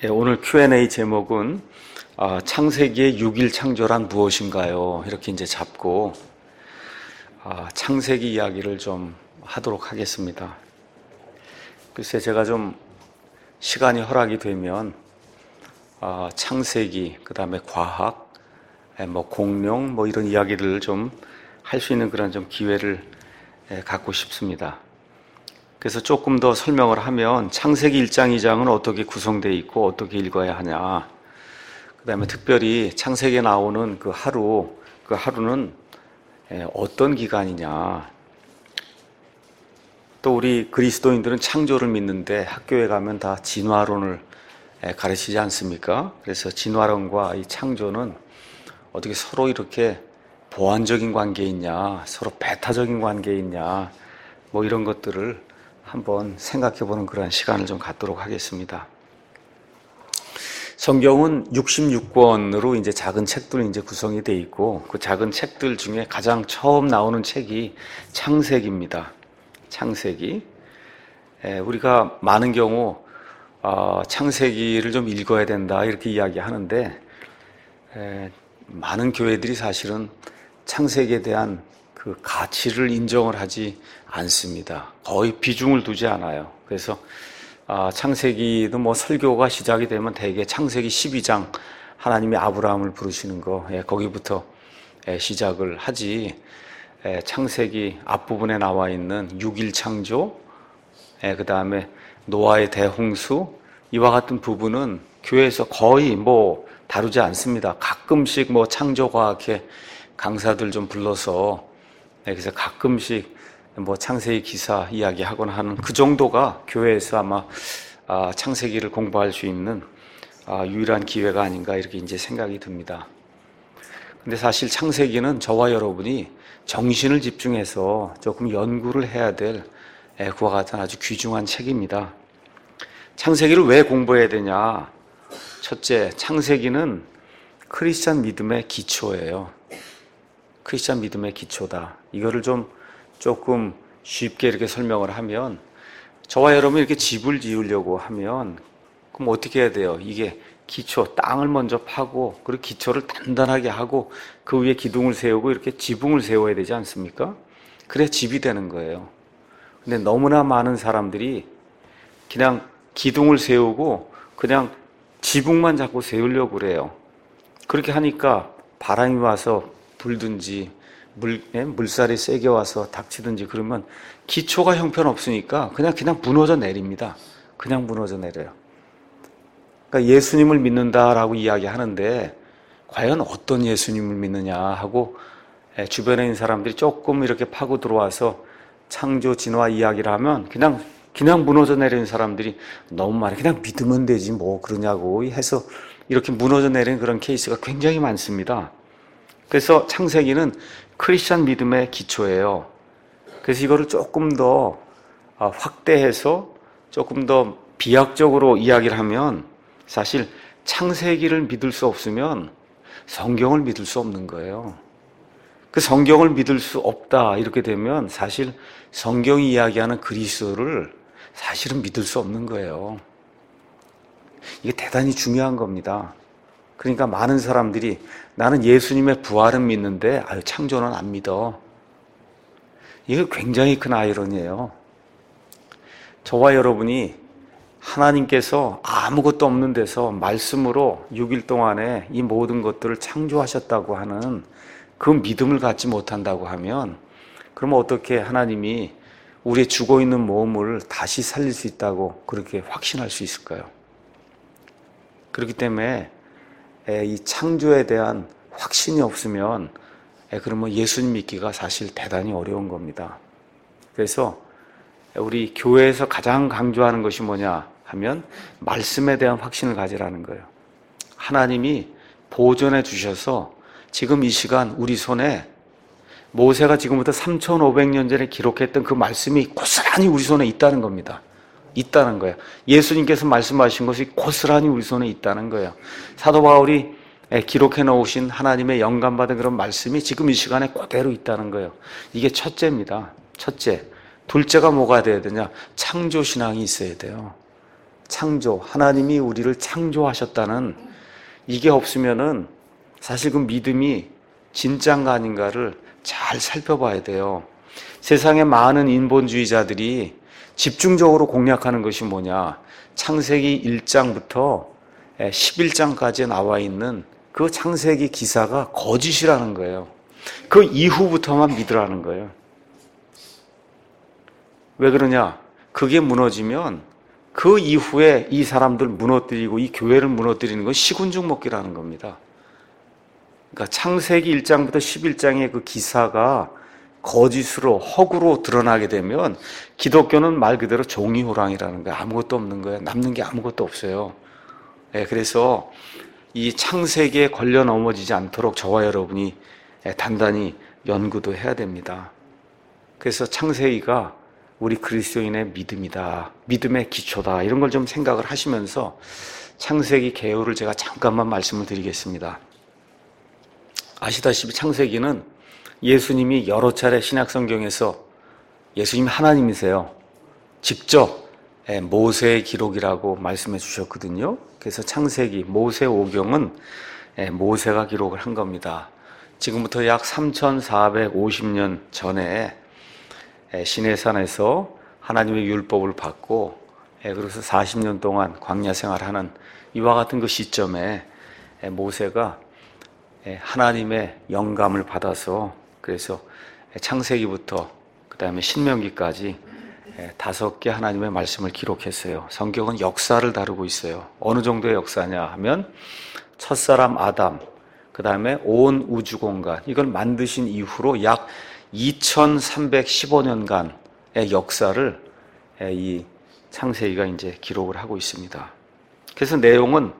오늘 Q&A 제목은 창세기의 6일 창조란 무엇인가요? 이렇게 이제 잡고 창세기 이야기를 좀 하도록 하겠습니다. 글쎄 제가 좀 시간이 허락이 되면 창세기, 그 다음에 과학, 공룡 이런 이야기를 좀 할 수 있는 그런 좀 기회를 갖고 싶습니다. 그래서 조금 더 설명을 하면 창세기 1장, 2장은 어떻게 구성되어 있고 어떻게 읽어야 하냐, 그 다음에 특별히 창세기에 나오는 그 하루는 어떤 기간이냐, 또 우리 그리스도인들은 창조를 믿는데 학교에 가면 다 진화론을 가르치지 않습니까? 그래서 진화론과 이 창조는 어떻게 서로 이렇게 보완적인 관계에 있냐, 서로 배타적인 관계에 있냐, 이런 것들을 한번 생각해 보는 그런 시간을 좀 갖도록 하겠습니다. 성경은 66권으로 이제 작은 책들이 이제 구성이 되어 있고, 그 작은 책들 중에 가장 처음 나오는 책이 창세기입니다. 창세기. 우리가 많은 경우 창세기를 좀 읽어야 된다 이렇게 이야기하는데, 많은 교회들이 사실은 창세기에 대한 그 가치를 인정을 하지 않습니다. 거의 비중을 두지 않아요. 그래서 창세기도 설교가 시작이 되면 대개 창세기 12장 하나님이 아브라함을 부르시는 거, 거기부터 시작을 하지, 창세기 앞부분에 나와 있는 6일 창조, 그 다음에 노아의 대홍수, 이와 같은 부분은 교회에서 거의 다루지 않습니다. 가끔씩 창조과학회 강사들 좀 불러서, 그래서 가끔씩 창세기 기사 이야기하거나 하는 그 정도가 교회에서 아마 창세기를 공부할 수 있는 유일한 기회가 아닌가 이렇게 이제 생각이 듭니다. 근데 사실 창세기는 저와 여러분이 정신을 집중해서 조금 연구를 해야 될 그와 같은 아주 귀중한 책입니다. 창세기를 왜 공부해야 되냐? 첫째, 창세기는 크리스찬 믿음의 기초예요. 크리스찬 믿음의 기초다. 이거를 조금 쉽게 이렇게 설명을 하면, 저와 여러분이 이렇게 집을 지으려고 하면 그럼 어떻게 해야 돼요? 이게 기초, 땅을 먼저 파고, 그리고 기초를 단단하게 하고 그 위에 기둥을 세우고 이렇게 지붕을 세워야 되지 않습니까? 그래야 집이 되는 거예요. 근데 너무나 많은 사람들이 그냥 기둥을 세우고 그냥 지붕만 자꾸 세우려고 그래요. 그렇게 하니까 바람이 와서 불든지 물살이 세게 와서 닥치든지 그러면 기초가 형편없으니까 그냥 무너져 내립니다. 그냥 무너져 내려요. 그러니까 예수님을 믿는다라고 이야기하는데 과연 어떤 예수님을 믿느냐 하고 주변에 있는 사람들이 조금 이렇게 파고 들어와서 창조 진화 이야기를 하면 그냥 무너져 내리는 사람들이 너무 많아요. 그냥 믿으면 되지 그러냐고 해서 이렇게 무너져 내리는 그런 케이스가 굉장히 많습니다. 그래서 창세기는 크리스찬 믿음의 기초예요. 그래서 이거를 조금 더 확대해서 조금 더 비약적으로 이야기를 하면, 사실 창세기를 믿을 수 없으면 성경을 믿을 수 없는 거예요. 그 성경을 믿을 수 없다 이렇게 되면 사실 성경이 이야기하는 그리스도를 사실은 믿을 수 없는 거예요. 이게 대단히 중요한 겁니다. 그러니까 많은 사람들이 나는 예수님의 부활은 믿는데 창조는 안 믿어. 이게 굉장히 큰 아이러니예요. 저와 여러분이 하나님께서 아무것도 없는 데서 말씀으로 6일 동안에 이 모든 것들을 창조하셨다고 하는 그 믿음을 갖지 못한다고 하면, 그러면 어떻게 하나님이 우리의 죽어 있는 몸을 다시 살릴 수 있다고 그렇게 확신할 수 있을까요? 그렇기 때문에 이 창조에 대한 확신이 없으면 그러면 예수님 믿기가 사실 대단히 어려운 겁니다. 그래서 우리 교회에서 가장 강조하는 것이 뭐냐 하면 말씀에 대한 확신을 가지라는 거예요. 하나님이 보존해 주셔서 지금 이 시간 우리 손에 모세가 지금부터 3,500년 전에 기록했던 그 말씀이 고스란히 우리 손에 있다는 겁니다. 있다는 거예요. 예수님께서 말씀하신 것이 고스란히 우리 손에 있다는 거예요. 사도 바울이 기록해 놓으신 하나님의 영감받은 그런 말씀이 지금 이 시간에 그대로 있다는 거예요. 이게 첫째입니다. 첫째. 둘째가 뭐가 돼야 되냐? 창조신앙이 있어야 돼요. 창조, 하나님이 우리를 창조하셨다는 이게 없으면은 사실 그 믿음이 진짜인가 아닌가를 잘 살펴봐야 돼요. 세상의 많은 인본주의자들이 집중적으로 공략하는 것이 뭐냐? 창세기 1장부터 11장까지 나와 있는 그 창세기 기사가 거짓이라는 거예요. 그 이후부터만 믿으라는 거예요. 왜 그러냐? 그게 무너지면 그 이후에 이 사람들 무너뜨리고 이 교회를 무너뜨리는 건 시군죽 먹기라는 겁니다. 그러니까 창세기 1장부터 11장의 그 기사가 거짓으로 허구로 드러나게 되면 기독교는 말 그대로 종이호랑이라는 거예요. 아무것도 없는 거예요. 남는 게 아무것도 없어요. 그래서 이 창세기에 걸려 넘어지지 않도록 저와 여러분이 단단히 연구도 해야 됩니다. 그래서 창세기가 우리 그리스도인의 믿음이다, 믿음의 기초다, 이런 걸 좀 생각을 하시면서 창세기 개요를 제가 잠깐만 말씀을 드리겠습니다. 아시다시피 창세기는 예수님이 여러 차례 신약성경에서, 예수님이 하나님이세요, 직접 모세의 기록이라고 말씀해 주셨거든요. 그래서 창세기, 모세오경은 모세가 기록을 한 겁니다. 지금부터 약 3450년 전에 시내산에서 하나님의 율법을 받고 그래서 40년 동안 광야 생활하는 이와 같은 그 시점에 모세가 하나님의 영감을 받아서 그래서 창세기부터 그 다음에 신명기까지 5개 하나님의 말씀을 기록했어요. 성경은 역사를 다루고 있어요. 어느 정도의 역사냐 하면 첫사람 아담, 그 다음에 온 우주공간, 이걸 만드신 이후로 약 2315년간의 역사를 이 창세기가 이제 기록을 하고 있습니다. 그래서 내용은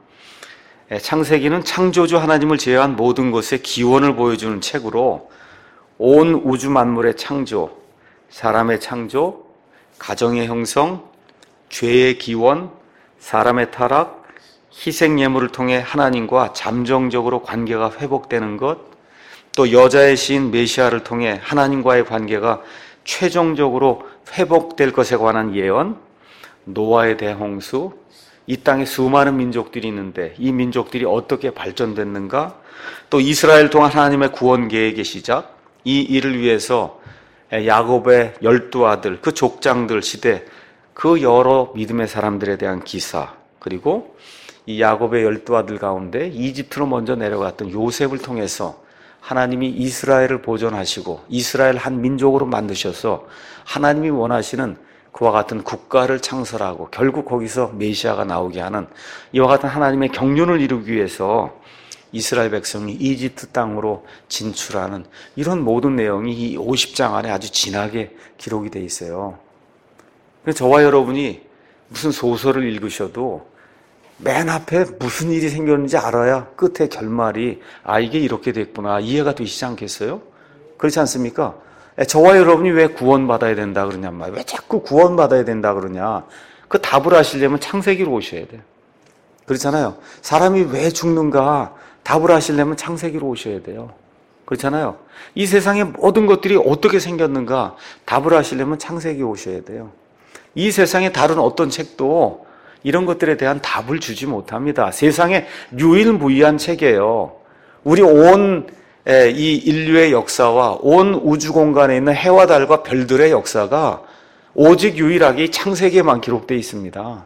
창세기는 창조주 하나님을 제외한 모든 것의 기원을 보여주는 책으로 온 우주 만물의 창조, 사람의 창조, 가정의 형성, 죄의 기원, 사람의 타락, 희생 예물을 통해 하나님과 잠정적으로 관계가 회복되는 것, 또 여자의 시인 메시아를 통해 하나님과의 관계가 최종적으로 회복될 것에 관한 예언, 노아의 대홍수, 이 땅에 수많은 민족들이 있는데 이 민족들이 어떻게 발전됐는가, 또 이스라엘 통한 하나님의 구원 계획의 시작, 이 일을 위해서 야곱의 12아들, 그 족장들 시대, 그 여러 믿음의 사람들에 대한 기사, 그리고 이 야곱의 12아들 가운데 이집트로 먼저 내려갔던 요셉을 통해서 하나님이 이스라엘을 보존하시고 이스라엘 한 민족으로 만드셔서 하나님이 원하시는 그와 같은 국가를 창설하고 결국 거기서 메시아가 나오게 하는 이와 같은 하나님의 경륜을 이루기 위해서 이스라엘 백성이 이집트 땅으로 진출하는 이런 모든 내용이 이 50장 안에 아주 진하게 기록이 되어 있어요. 그래서 저와 여러분이 무슨 소설을 읽으셔도 맨 앞에 무슨 일이 생겼는지 알아야 끝에 결말이 이게 이렇게 됐구나 이해가 되시지 않겠어요? 그렇지 않습니까? 저와 여러분이 왜 구원받아야 된다 그러냐 말이에요. 왜 자꾸 구원받아야 된다 그러냐. 그 답을 하시려면 창세기로 오셔야 돼요. 그렇잖아요. 사람이 왜 죽는가 답을 하시려면 창세기로 오셔야 돼요. 그렇잖아요. 이 세상의 모든 것들이 어떻게 생겼는가 답을 하시려면 창세기에 오셔야 돼요. 이 세상의 다른 어떤 책도 이런 것들에 대한 답을 주지 못합니다. 세상에 유일무이한 책이에요. 우리 온 이 인류의 역사와 온 우주 공간에 있는 해와 달과 별들의 역사가 오직 유일하게 창세기에만 기록되어 있습니다.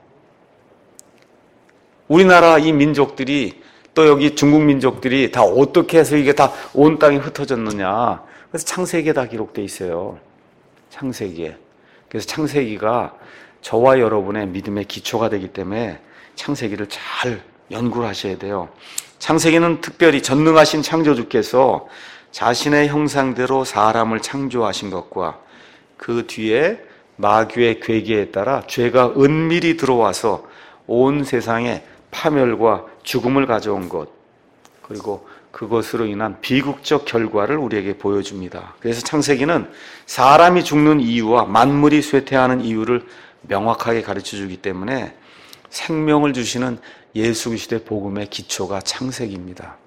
우리나라 이 민족들이 또 여기 중국 민족들이 다 어떻게 해서 이게 다 온 땅에 흩어졌느냐. 그래서 창세기에 다 기록되어 있어요. 창세기에. 그래서 창세기가 저와 여러분의 믿음의 기초가 되기 때문에 창세기를 잘 연구를 하셔야 돼요. 창세기는 특별히 전능하신 창조주께서 자신의 형상대로 사람을 창조하신 것과 그 뒤에 마귀의 괴계에 따라 죄가 은밀히 들어와서 온 세상에 파멸과 죽음을 가져온 것, 그리고 그것으로 인한 비극적 결과를 우리에게 보여줍니다. 그래서 창세기는 사람이 죽는 이유와 만물이 쇠퇴하는 이유를 명확하게 가르쳐주기 때문에 생명을 주시는 예수 그리스도의 복음의 기초가 창세기입니다.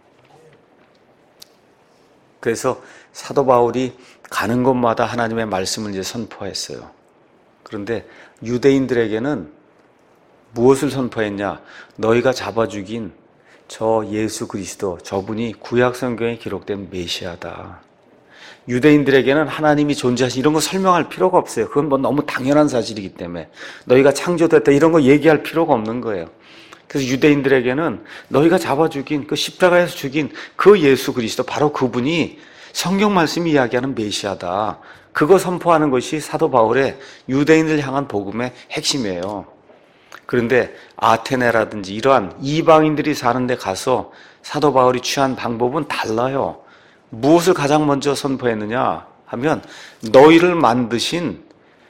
그래서 사도 바울이 가는 곳마다 하나님의 말씀을 이제 선포했어요. 그런데 유대인들에게는 무엇을 선포했냐? 너희가 잡아 죽인 저 예수 그리스도, 저분이 구약 성경에 기록된 메시아다. 유대인들에게는 하나님이 존재하신 이런 거 설명할 필요가 없어요. 그건 뭐 너무 당연한 사실이기 때문에. 너희가 창조됐다 이런 거 얘기할 필요가 없는 거예요. 그래서 유대인들에게는 너희가 잡아 죽인 그 십자가에서 죽인 그 예수 그리스도, 바로 그분이 성경 말씀이 이야기하는 메시아다. 그거 선포하는 것이 사도 바울의 유대인들 향한 복음의 핵심이에요. 그런데 아테네라든지 이러한 이방인들이 사는 데 가서 사도 바울이 취한 방법은 달라요. 무엇을 가장 먼저 선포했느냐 하면 너희를 만드신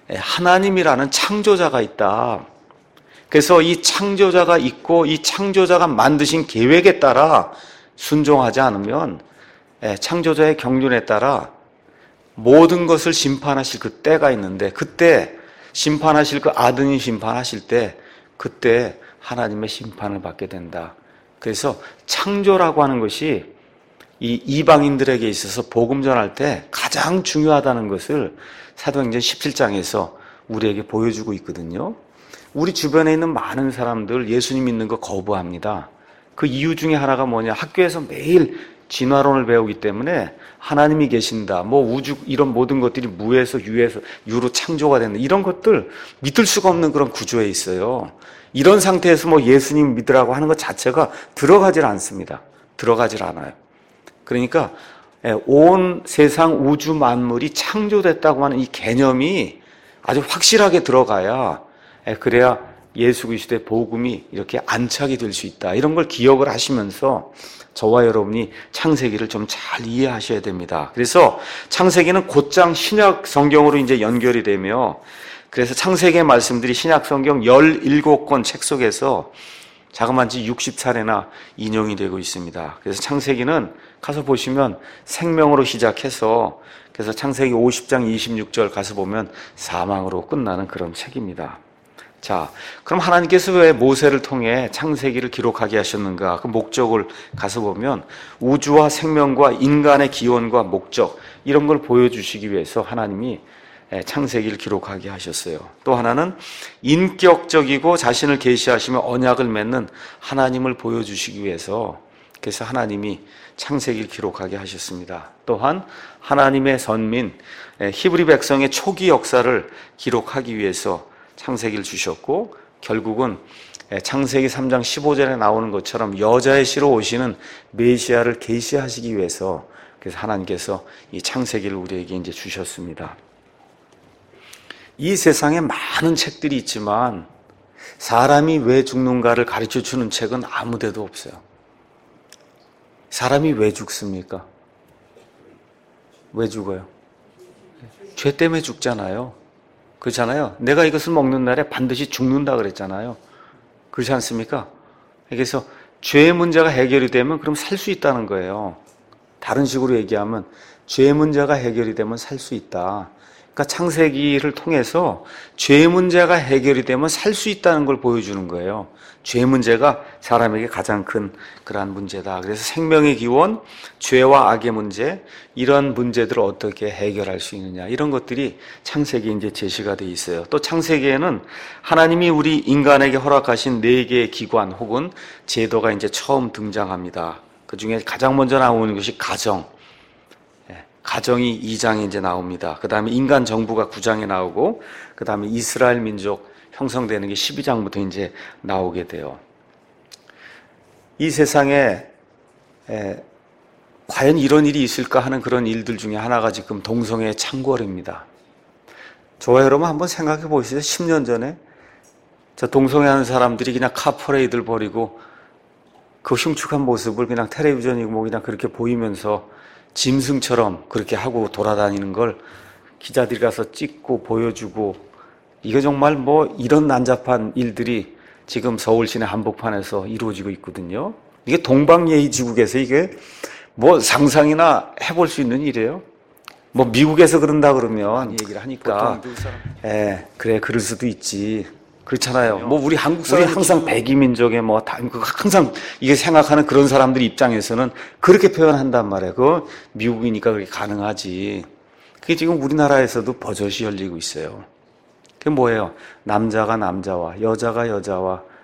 하나님이라는 창조자가 있다. 그래서 이 창조자가 있고 이 창조자가 만드신 계획에 따라 순종하지 않으면 창조자의 경륜에 따라 모든 것을 심판하실 그 때가 있는데, 그때 심판하실 그 아드님 심판하실 때 그때 하나님의 심판을 받게 된다. 그래서 창조라고 하는 것이 이 이방인들에게 있어서 복음 전할 때 가장 중요하다는 것을 사도행전 17장에서 우리에게 보여주고 있거든요. 우리 주변에 있는 많은 사람들 예수님 믿는 거 거부합니다. 그 이유 중에 하나가 뭐냐? 학교에서 매일 진화론을 배우기 때문에 하나님이 계신다, 뭐 우주 이런 모든 것들이 무에서 유로 창조가 된다, 이런 것들 믿을 수가 없는 그런 구조에 있어요. 이런 상태에서 뭐 예수님 믿으라고 하는 것 자체가 들어가질 않습니다. 들어가질 않아요. 그러니까 온 세상 우주 만물이 창조됐다고 하는 이 개념이 아주 확실하게 들어가야, 그래야 예수 그리스도의 복음이 이렇게 안착이 될 수 있다. 이런 걸 기억을 하시면서 저와 여러분이 창세기를 좀 잘 이해하셔야 됩니다. 그래서 창세기는 곧장 신약 성경으로 이제 연결이 되며, 그래서 창세기의 말씀들이 신약 성경 17권 책 속에서 자그마치 60차례나 인용이 되고 있습니다. 그래서 창세기는 가서 보시면 생명으로 시작해서, 그래서 창세기 50장 26절 가서 보면 사망으로 끝나는 그런 책입니다. 자, 그럼 하나님께서 왜 모세를 통해 창세기를 기록하게 하셨는가? 그 목적을 가서 보면 우주와 생명과 인간의 기원과 목적, 이런 걸 보여주시기 위해서 하나님이 창세기를 기록하게 하셨어요. 또 하나는 인격적이고 자신을 계시하시며 언약을 맺는 하나님을 보여주시기 위해서, 그래서 하나님이 창세기를 기록하게 하셨습니다. 또한 하나님의 선민 히브리 백성의 초기 역사를 기록하기 위해서 창세기를 주셨고, 결국은 창세기 3장 15절에 나오는 것처럼 여자의 씨로 오시는 메시아를 계시하시기 위해서, 그래서 하나님께서 이 창세기를 우리에게 이제 주셨습니다. 이 세상에 많은 책들이 있지만 사람이 왜 죽는가를 가르쳐 주는 책은 아무 데도 없어요. 사람이 왜 죽습니까? 왜 죽어요? 죄 때문에 죽잖아요. 그렇잖아요. 내가 이것을 먹는 날에 반드시 죽는다 그랬잖아요. 그렇지 않습니까? 그래서 죄의 문제가 해결이 되면 그럼 살 수 있다는 거예요. 다른 식으로 얘기하면 죄의 문제가 해결이 되면 살 수 있다. 그러니까 창세기를 통해서 죄의 문제가 해결이 되면 살 수 있다는 걸 보여주는 거예요. 죄의 문제가 사람에게 가장 큰 그러한 문제다. 그래서 생명의 기원, 죄와 악의 문제, 이런 문제들을 어떻게 해결할 수 있느냐, 이런 것들이 창세기에 이제 제시가 돼 있어요. 또 창세기에는 하나님이 우리 인간에게 허락하신 4개의 기관 혹은 제도가 이제 처음 등장합니다. 그 중에 가장 먼저 나오는 것이 가정. 가정이 2장에 이제 나옵니다. 그 다음에 인간 정부가 9장에 나오고, 그 다음에 이스라엘 민족 형성되는 게 12장부터 이제 나오게 돼요. 이 세상에 과연 이런 일이 있을까 하는 그런 일들 중에 하나가 지금 동성애 창궐입니다. 저와 여러분 한번 생각해 보시죠. 10년 전에 저 동성애하는 사람들이 그냥 카퍼레이드를 벌이고 그 흉측한 모습을 그냥 텔레비전이고 뭐 그냥 그렇게 보이면서 짐승처럼 그렇게 하고 돌아다니는 걸 기자들이 가서 찍고 보여주고, 이게 정말 뭐 이런 난잡한 일들이 지금 서울 시내 한복판에서 이루어지고 있거든요. 이게 동방예의지국에서 이게 뭐 상상이나 해볼 수 있는 일이에요. 뭐 미국에서 그런다 그러면 얘기를 하니까 그래 그럴 수도 있지. 그렇잖아요. 뭐 우리 한국 사람 항상 백이민족의 뭐 항상 이게 생각하는 그런 사람들 입장에서는 그렇게 표현한단 말이에요. 그거 미국이니까 그렇게 가능하지. 그게 지금 우리나라에서도 버젓이 열리고 있어요. 그게 뭐예요? 남자가 남자와 여자가 여자와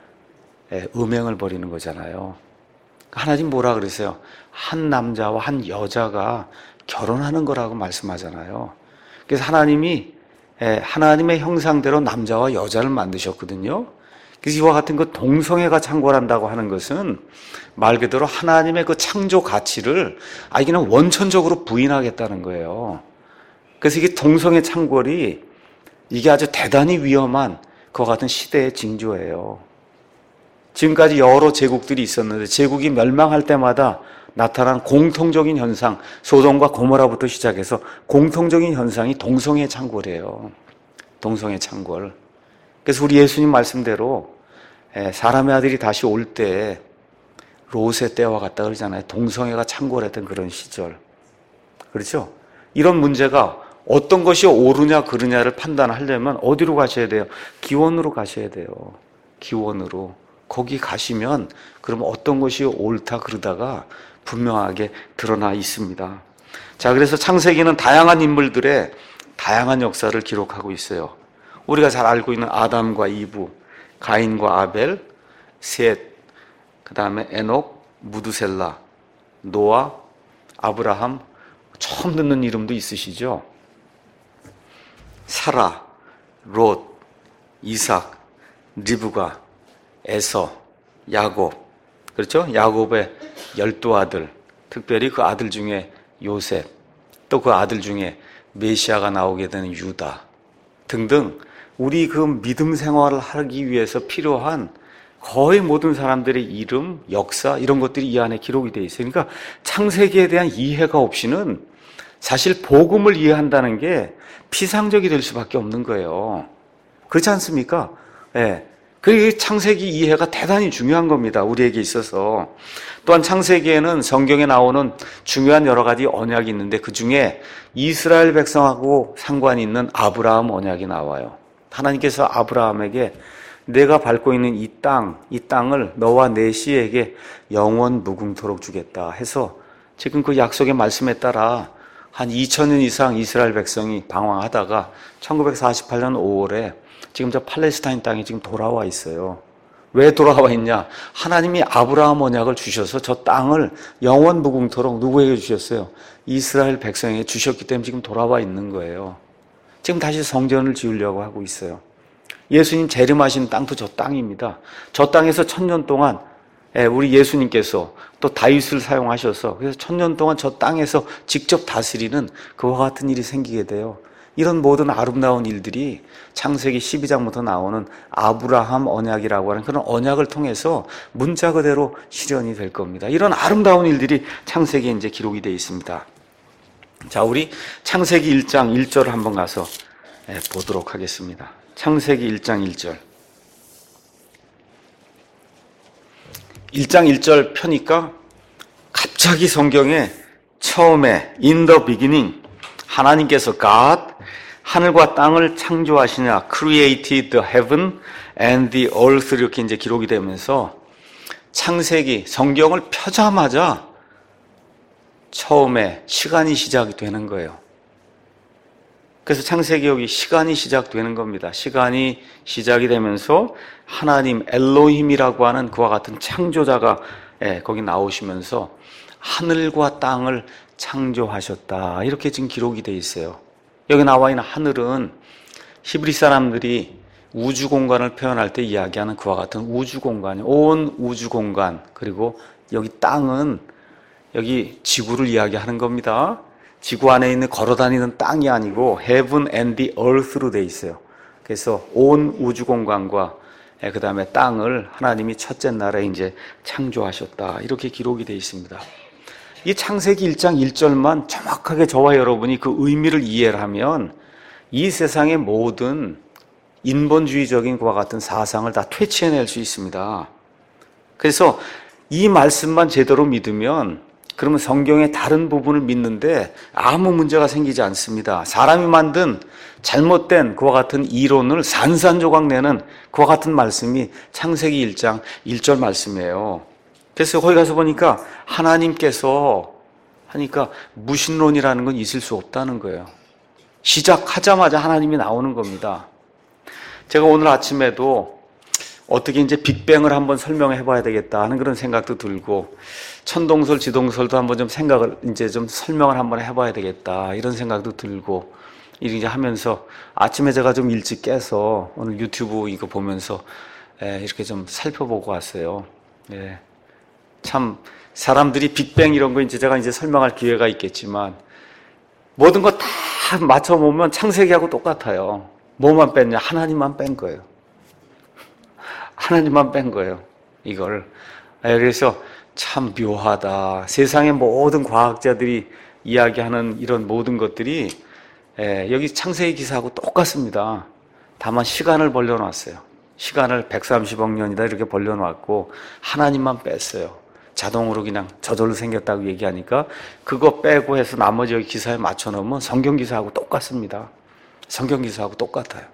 음행을 벌이는 거잖아요. 하나님 뭐라 그러세요? 한 남자와 한 여자가 결혼하는 거라고 말씀하잖아요. 그래서 하나님이 하나님의 형상대로 남자와 여자를 만드셨거든요. 그래서 이와 같은 그 동성애가 창궐한다고 하는 것은 말 그대로 하나님의 그 창조 가치를 그냥 원천적으로 부인하겠다는 거예요. 그래서 이게 동성애 창궐이 이게 아주 대단히 위험한 그와 같은 시대의 징조예요. 지금까지 여러 제국들이 있었는데 제국이 멸망할 때마다 나타난 공통적인 현상, 소돔과 고모라부터 시작해서 공통적인 현상이 동성애 창궐이에요. 동성애 창궐. 그래서 우리 예수님 말씀대로 사람의 아들이 다시 올 때 롯의 때와 같다 그러잖아요. 동성애가 창궐했던 그런 시절. 그렇죠? 이런 문제가 어떤 것이 옳으냐 그르냐를 판단하려면 어디로 가셔야 돼요? 기원으로 가셔야 돼요. 기원으로. 거기 가시면 그러면 어떤 것이 옳다 그러다가 분명하게 드러나 있습니다. 자, 그래서 창세기는 다양한 인물들의 다양한 역사를 기록하고 있어요. 우리가 잘 알고 있는 아담과 이브, 가인과 아벨, 셋, 그 다음에 에녹, 무두셀라, 노아, 아브라함, 처음 듣는 이름도 있으시죠? 사라, 롯, 이삭, 리브가, 에서, 야곱, 그렇죠? 야곱의 12아들, 특별히 그 아들 중에 요셉, 또 그 아들 중에 메시아가 나오게 되는 유다 등등 우리 그 믿음 생활을 하기 위해서 필요한 거의 모든 사람들의 이름, 역사 이런 것들이 이 안에 기록이 되어 있어요. 그러니까 창세기에 대한 이해가 없이는 사실 복음을 이해한다는 게 피상적이 될 수밖에 없는 거예요. 그렇지 않습니까? 예. 그 창세기 이해가 대단히 중요한 겁니다. 우리에게 있어서. 또한 창세기에는 성경에 나오는 중요한 여러 가지 언약이 있는데 그 중에 이스라엘 백성하고 상관이 있는 아브라함 언약이 나와요. 하나님께서 아브라함에게 내가 밟고 있는 이 땅을 너와 내 씨에게 영원 무궁토록 주겠다 해서 지금 그 약속의 말씀에 따라 한 2000년 이상 이스라엘 백성이 방황하다가 1948년 5월에 지금 저 팔레스타인 땅에 지금 돌아와 있어요. 왜 돌아와 있냐? 하나님이 아브라함 언약을 주셔서 저 땅을 영원 무궁토록 누구에게 주셨어요? 이스라엘 백성에게 주셨기 때문에 지금 돌아와 있는 거예요. 지금 다시 성전을 지으려고 하고 있어요. 예수님 재림하신 땅도 저 땅입니다. 저 땅에서 1000년 동안 우리 예수님께서 또 다윗을 사용하셔서 그래서 1000년 동안 저 땅에서 직접 다스리는 그와 같은 일이 생기게 돼요. 이런 모든 아름다운 일들이 창세기 12장부터 나오는 아브라함 언약이라고 하는 그런 언약을 통해서 문자 그대로 실현이 될 겁니다. 이런 아름다운 일들이 창세기에 이제 기록이 되어 있습니다. 자, 우리 창세기 1장 1절을 한번 가서 보도록 하겠습니다. 창세기 1장 1절. 1장 1절 펴니까 갑자기 성경에 처음에 in the beginning 하나님께서 God 하늘과 땅을 창조하시냐 created the heaven and the earth 이렇게 이제 기록이 되면서 창세기 성경을 펴자마자 처음에 시간이 시작이 되는 거예요. 그래서 창세기 여기 시간이 시작되는 겁니다. 시간이 시작이 되면서 하나님 엘로힘이라고 하는 그와 같은 창조자가 거기 나오시면서 하늘과 땅을 창조하셨다. 이렇게 지금 기록이 되어 있어요. 여기 나와 있는 하늘은 히브리 사람들이 우주 공간을 표현할 때 이야기하는 그와 같은 우주 공간, 온 우주 공간, 그리고 여기 땅은 여기 지구를 이야기하는 겁니다. 지구 안에 있는 걸어다니는 땅이 아니고 heaven and the earth로 되어 있어요. 그래서 온 우주 공간과 그 다음에 땅을 하나님이 첫째 날에 이제 창조하셨다. 이렇게 기록이 되어 있습니다. 이 창세기 1장 1절만 정확하게 저와 여러분이 그 의미를 이해를 하면 이 세상의 모든 인본주의적인 그와 같은 사상을 다 퇴치해낼 수 있습니다. 그래서 이 말씀만 제대로 믿으면 그러면 성경의 다른 부분을 믿는데 아무 문제가 생기지 않습니다. 사람이 만든 잘못된 그와 같은 이론을 산산조각 내는 그와 같은 말씀이 창세기 1장 1절 말씀이에요. 그래서 거기 가서 보니까 하나님께서 하니까 무신론이라는 건 있을 수 없다는 거예요. 시작하자마자 하나님이 나오는 겁니다. 제가 오늘 아침에도 어떻게 이제 빅뱅을 한번 설명해 봐야 되겠다 하는 그런 생각도 들고, 천동설, 지동설도 한번 좀 생각을, 이제 좀 설명을 한번 해 봐야 되겠다 이런 생각도 들고, 이렇게 하면서 아침에 제가 좀 일찍 깨서 오늘 유튜브 이거 보면서 이렇게 좀 살펴보고 왔어요. 예. 참 사람들이 빅뱅 이런 거 이제 제가 이제 설명할 기회가 있겠지만, 모든 거 다 맞춰보면 창세기하고 똑같아요. 뭐만 뺐냐? 하나님만 뺀 거예요. 하나님만 뺀 거예요, 이걸. 그래서 참 묘하다. 세상의 모든 과학자들이 이야기하는 이런 모든 것들이 여기 창세기 기사하고 똑같습니다. 다만 시간을 벌려놨어요. 시간을 130억 년이다 이렇게 벌려놨고 하나님만 뺐어요. 자동으로 그냥 저절로 생겼다고 얘기하니까 그거 빼고 해서 나머지 여기 기사에 맞춰놓으면 성경 기사하고 똑같습니다. 성경 기사하고 똑같아요.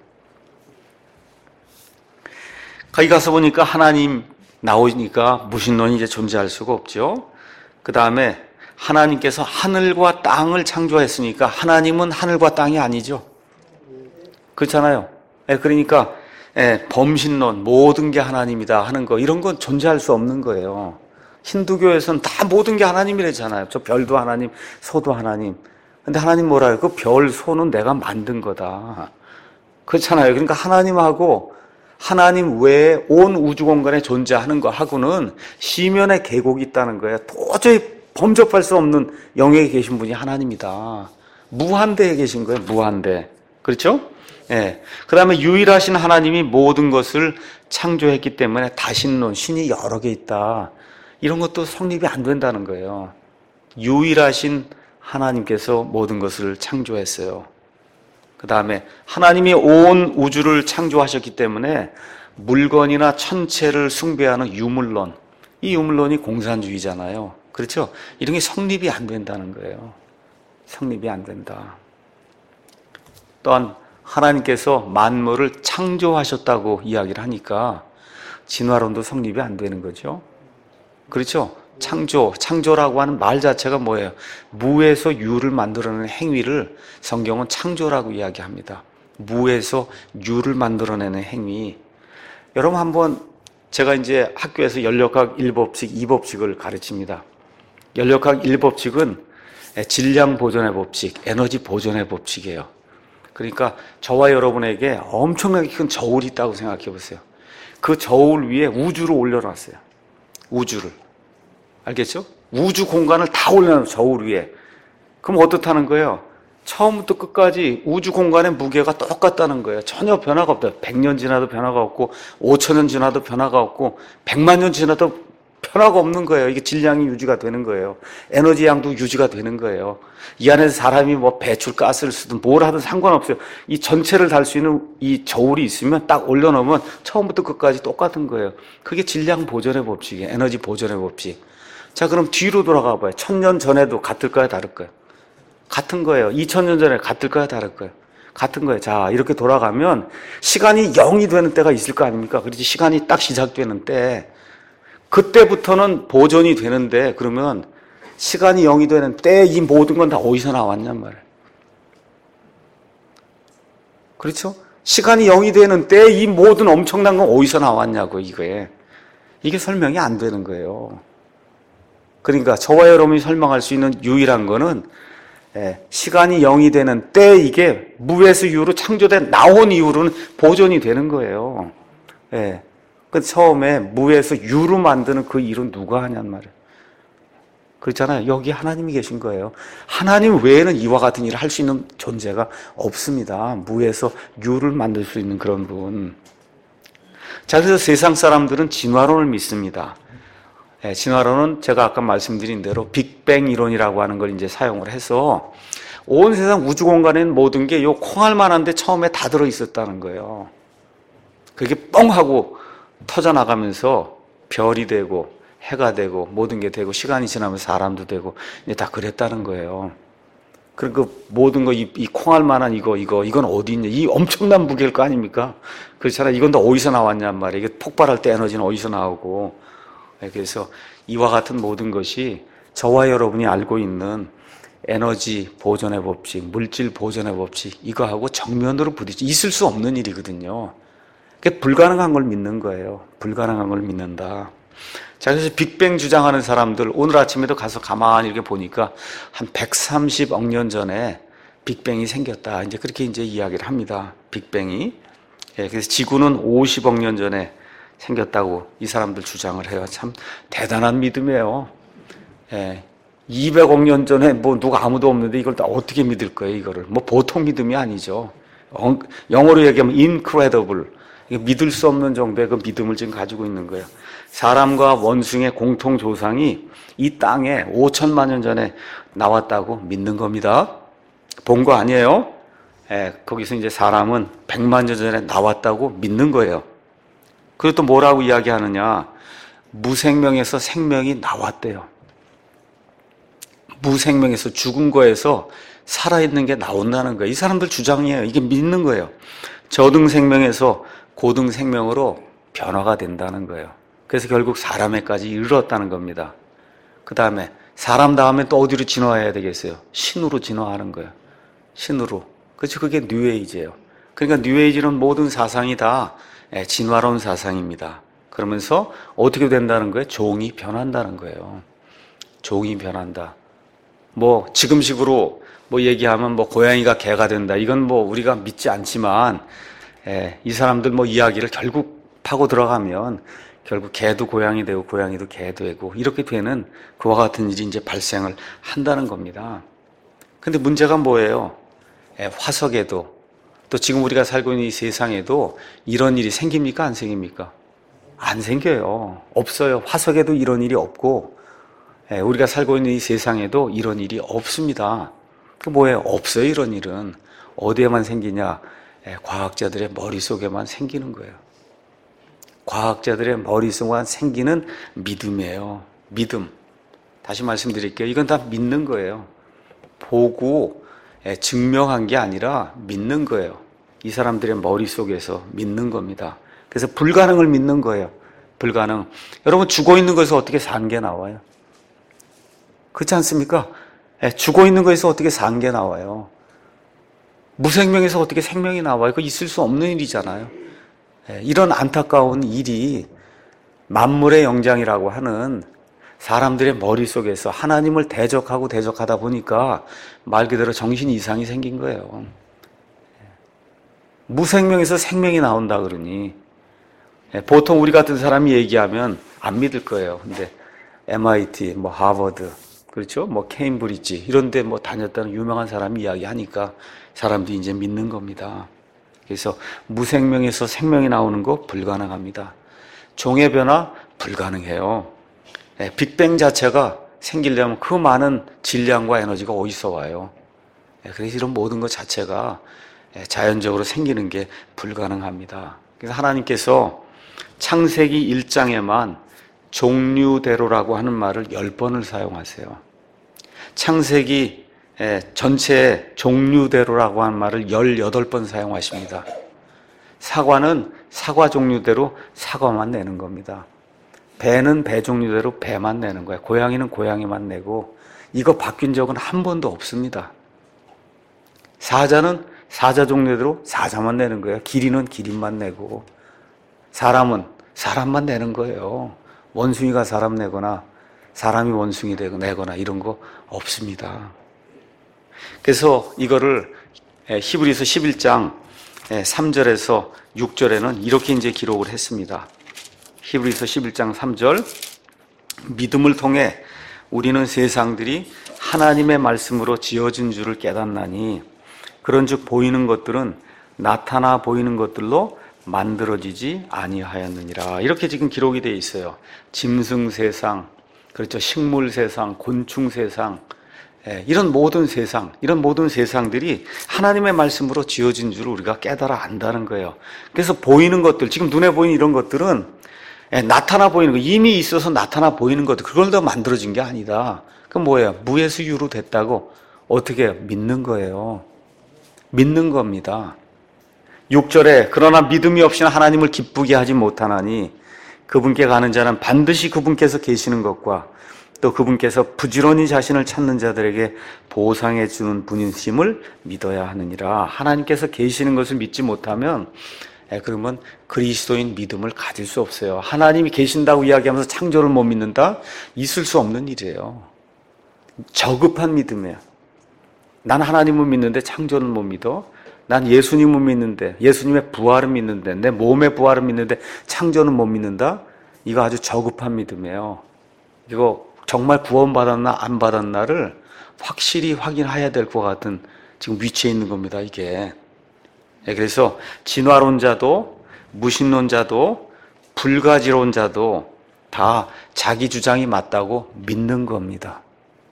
거기 가서 보니까 하나님 나오니까 무신론이 이제 존재할 수가 없죠. 그 다음에 하나님께서 하늘과 땅을 창조했으니까 하나님은 하늘과 땅이 아니죠. 그렇잖아요. 그러니까 범신론, 모든 게 하나님이다 하는 거, 이런 건 존재할 수 없는 거예요. 힌두교에서는 다 모든 게 하나님이래잖아요. 저 별도 하나님, 소도 하나님. 근데 하나님 뭐라 해요? 그 별, 소는 내가 만든 거다. 그렇잖아요. 그러니까 하나님하고 하나님 외에 온 우주 공간에 존재하는 거하고는 시면의 계곡이 있다는 거예요. 도저히 범접할 수 없는 영역에 계신 분이 하나님이다. 무한대에 계신 거예요. 무한대. 그렇죠? 예. 그 다음에 유일하신 하나님이 모든 것을 창조했기 때문에 다신론, 신이 여러 개 있다. 이런 것도 성립이 안 된다는 거예요. 유일하신 하나님께서 모든 것을 창조했어요. 그 다음에 하나님이 온 우주를 창조하셨기 때문에 물건이나 천체를 숭배하는 유물론, 이 유물론이 공산주의잖아요. 그렇죠? 이런 게 성립이 안 된다는 거예요. 성립이 안 된다. 또한 하나님께서 만물을 창조하셨다고 이야기를 하니까 진화론도 성립이 안 되는 거죠. 그렇죠? 창조라고 하는 말 자체가 뭐예요? 무에서 유를 만들어내는 행위를 성경은 창조라고 이야기합니다. 무에서 유를 만들어내는 행위. 여러분 한번 제가 이제 학교에서 연력학 1법칙, 2법칙을 가르칩니다. 연력학 1법칙은 질량 보존의 법칙, 에너지 보존의 법칙이에요. 그러니까 저와 여러분에게 엄청나게 큰 저울이 있다고 생각해 보세요. 그 저울 위에 우주를 올려놨어요. 우주를. 알겠죠? 우주 공간을 다 올려놓은 저울 위에. 그럼 어떻다는 거예요? 처음부터 끝까지 우주 공간의 무게가 똑같다는 거예요. 전혀 변화가 없다. 100년 지나도 변화가 없고 5,000년 지나도 변화가 없고 100만 년 지나도 변화가 없는 거예요. 이게 질량이 유지가 되는 거예요. 에너지 양도 유지가 되는 거예요. 이 안에서 사람이 뭐 배출가스를 쓰든 뭘 하든 상관없어요. 이 전체를 달 수 있는 이 저울이 있으면 딱 올려놓으면 처음부터 끝까지 똑같은 거예요. 그게 질량 보존의 법칙이에요. 에너지 보존의 법칙. 자, 그럼 뒤로 돌아가 봐요. 1000년 전에도 같을까요? 다를까요? 같은 거예요. 2000년 전에 같을까요? 다를까요? 같은 거예요. 자, 이렇게 돌아가면 시간이 0이 되는 때가 있을 거 아닙니까? 그렇지. 시간이 딱 시작되는 때, 그때부터는 보존이 되는데, 그러면 시간이 0이 되는 때 이 모든 건 다 어디서 나왔냔 말이에요. 그렇죠? 시간이 0이 되는 때 이 모든 엄청난 건 어디서 나왔냐고, 이거에. 이게 설명이 안 되는 거예요. 그러니까 저와 여러분이 설명할 수 있는 유일한 거는 시간이 0이 되는 때 이게 무에서 유로 창조된 나온 이후로는 보존이 되는 거예요. 그 처음에 무에서 유로 만드는 그 일은 누가 하냔 말이에요. 그렇잖아요. 여기 하나님이 계신 거예요. 하나님 외에는 이와 같은 일을 할 수 있는 존재가 없습니다. 무에서 유를 만들 수 있는 그런 분. 자, 그래서 세상 사람들은 진화론을 믿습니다. 진화론은 제가 아까 말씀드린 대로 빅뱅 이론이라고 하는 걸 이제 사용을 해서 온 세상 우주 공간에 있는 모든 게 요 콩알 만한데 처음에 다 들어 있었다는 거예요. 그게 뻥 하고 터져 나가면서 별이 되고 해가 되고 모든 게 되고 시간이 지나면 사람도 되고 이제 다 그랬다는 거예요. 그리고 그 모든 거 이 콩알 만한 이건 어디 있냐? 이 엄청난 무게일 거 아닙니까? 그렇잖아요. 이건 다 어디서 나왔냔 말이에요. 이게 폭발할 때 에너지는 어디서 나오고. 그래서 이와 같은 모든 것이 저와 여러분이 알고 있는 에너지 보존의 법칙, 물질 보존의 법칙, 이거하고 정면으로 부딪혀 있을 수 없는 일이거든요. 그게 불가능한 걸 믿는 거예요. 불가능한 걸 믿는다. 자, 그래서 빅뱅 주장하는 사람들, 오늘 아침에도 가서 가만히 이렇게 보니까 한 130억 년 전에 빅뱅이 생겼다. 이제 그렇게 이제 이야기를 합니다. 빅뱅이. 예, 그래서 지구는 50억 년 전에 생겼다고 이 사람들 주장을 해요. 참 대단한 믿음이에요. 예, 200억 년 전에 뭐 누가 아무도 없는데 이걸 다 어떻게 믿을 거예요, 이거를. 뭐 보통 믿음이 아니죠. 영어로 얘기하면 incredible. 믿을 수 없는 정도의 그 믿음을 지금 가지고 있는 거예요. 사람과 원숭이의 공통 조상이 이 땅에 5천만 년 전에 나왔다고 믿는 겁니다. 본 거 아니에요? 예, 거기서 이제 사람은 100만 년 전에 나왔다고 믿는 거예요. 그리고 또 뭐라고 이야기하느냐? 무생명에서 생명이 나왔대요. 무생명에서 죽은 거에서 살아있는 게 나온다는 거예요. 이 사람들 주장이에요. 이게 믿는 거예요. 저등생명에서 고등생명으로 변화가 된다는 거예요. 그래서 결국 사람에까지 이르렀다는 겁니다. 그 다음에 사람 다음에 또 어디로 진화해야 되겠어요? 신으로 진화하는 거예요. 신으로. 그렇죠. 그게 뉴에이지예요. 그러니까 뉴에이지는 모든 사상이 다 진화론 사상입니다. 그러면서 어떻게 된다는 거예요? 종이 변한다는 거예요. 종이 변한다. 뭐 지금식으로 뭐 얘기하면 뭐 고양이가 개가 된다. 이건 뭐 우리가 믿지 않지만 이 사람들 뭐 이야기를 결국 파고 들어가면 결국 개도 고양이 되고 고양이도 개 되고 이렇게 되는 그와 같은 일이 이제 발생을 한다는 겁니다. 근데 문제가 뭐예요? 화석에도 또 지금 우리가 살고 있는 이 세상에도 이런 일이 생깁니까? 안 생깁니까? 안 생겨요. 없어요. 화석에도 이런 일이 없고 우리가 살고 있는 이 세상에도 이런 일이 없습니다. 그 뭐예요? 없어요. 이런 일은. 어디에만 생기냐? 과학자들의 머릿속에만 생기는 거예요. 과학자들의 머릿속에만 생기는 믿음이에요. 믿음. 다시 말씀드릴게요. 이건 다 믿는 거예요. 보고 증명한 게 아니라 믿는 거예요. 이 사람들의 머릿속에서 믿는 겁니다. 그래서 불가능을 믿는 거예요. 불가능. 여러분 죽어 있는 것에서 어떻게 산 게 나와요? 그렇지 않습니까? 죽어 있는 것에서 어떻게 산 게 나와요? 무생명에서 어떻게 생명이 나와요? 그거 있을 수 없는 일이잖아요. 이런 안타까운 일이 만물의 영장이라고 하는 사람들의 머릿속에서 하나님을 대적하고 대적하다 보니까 말 그대로 정신 이상이 생긴 거예요. 무생명에서 생명이 나온다 그러니 보통 우리 같은 사람이 얘기하면 안 믿을 거예요. 근데 MIT, 뭐 하버드, 그렇죠? 뭐 케임브리지 이런 데 뭐 다녔다는 유명한 사람이 이야기하니까 사람들이 이제 믿는 겁니다. 그래서 무생명에서 생명이 나오는 거 불가능합니다. 종의 변화 불가능해요. 빅뱅 자체가 생기려면 그 많은 질량과 에너지가 어디서 와요? 그래서 이런 모든 것 자체가 자연적으로 생기는 게 불가능합니다. 그래서 하나님께서 창세기 1장에만 종류대로라고 하는 말을 10번을 사용하세요. 창세기 전체 종류대로라고 하는 말을 18번 사용하십니다. 사과는 사과 종류대로 사과만 내는 겁니다. 배는 배 종류대로 배만 내는 거예요. 고양이는 고양이만 내고 이거 바뀐 적은 한 번도 없습니다. 사자는 사자 종류대로 사자만 내는 거예요. 기린은 기린만 내고 사람은 사람만 내는 거예요. 원숭이가 사람 내거나 사람이 원숭이 내거나 이런 거 없습니다. 그래서 이거를 히브리서 11장 3절에서 6절에는 이렇게 이제 기록을 했습니다. 히브리서 11장 3절 믿음을 통해 우리는 세상들이 하나님의 말씀으로 지어진 줄을 깨닫나니 그런즉 보이는 것들은 나타나 보이는 것들로 만들어지지 아니하였느니라. 이렇게 지금 기록이 되어 있어요. 짐승 세상, 그렇죠. 식물 세상, 곤충 세상, 이런 모든 세상, 이런 모든 세상들이 하나님의 말씀으로 지어진 줄을 우리가 깨달아 안다는 거예요. 그래서 보이는 것들, 지금 눈에 보이는 이런 것들은 나타나 보이는 거, 이미 있어서 나타나 보이는 것들, 그걸 더 만들어진 게 아니다. 그럼 뭐예요? 무에서 유로 됐다고 어떻게 믿는 거예요? 믿는 겁니다. 6절에 그러나 믿음이 없이는 하나님을 기쁘게 하지 못하나니 그분께 가는 자는 반드시 그분께서 계시는 것과 또 그분께서 부지런히 자신을 찾는 자들에게 보상해 주는 분이심을 믿어야 하느니라. 하나님께서 계시는 것을 믿지 못하면 그러면 그리스도인 믿음을 가질 수 없어요. 하나님이 계신다고 이야기하면서 창조를 못 믿는다? 있을 수 없는 일이에요. 저급한 믿음이에요. 난 하나님을 믿는데 창조는 못 믿어? 난 예수님을 믿는데, 예수님의 부활을 믿는데, 내 몸의 부활을 믿는데 창조는 못 믿는다? 이거 아주 저급한 믿음이에요. 이거 정말 구원받았나 안 받았나를 확실히 확인해야 될 것 같은 지금 위치에 있는 겁니다, 이게. 그래서 진화론자도 무신론자도 불가지론자도 다 자기 주장이 맞다고 믿는 겁니다.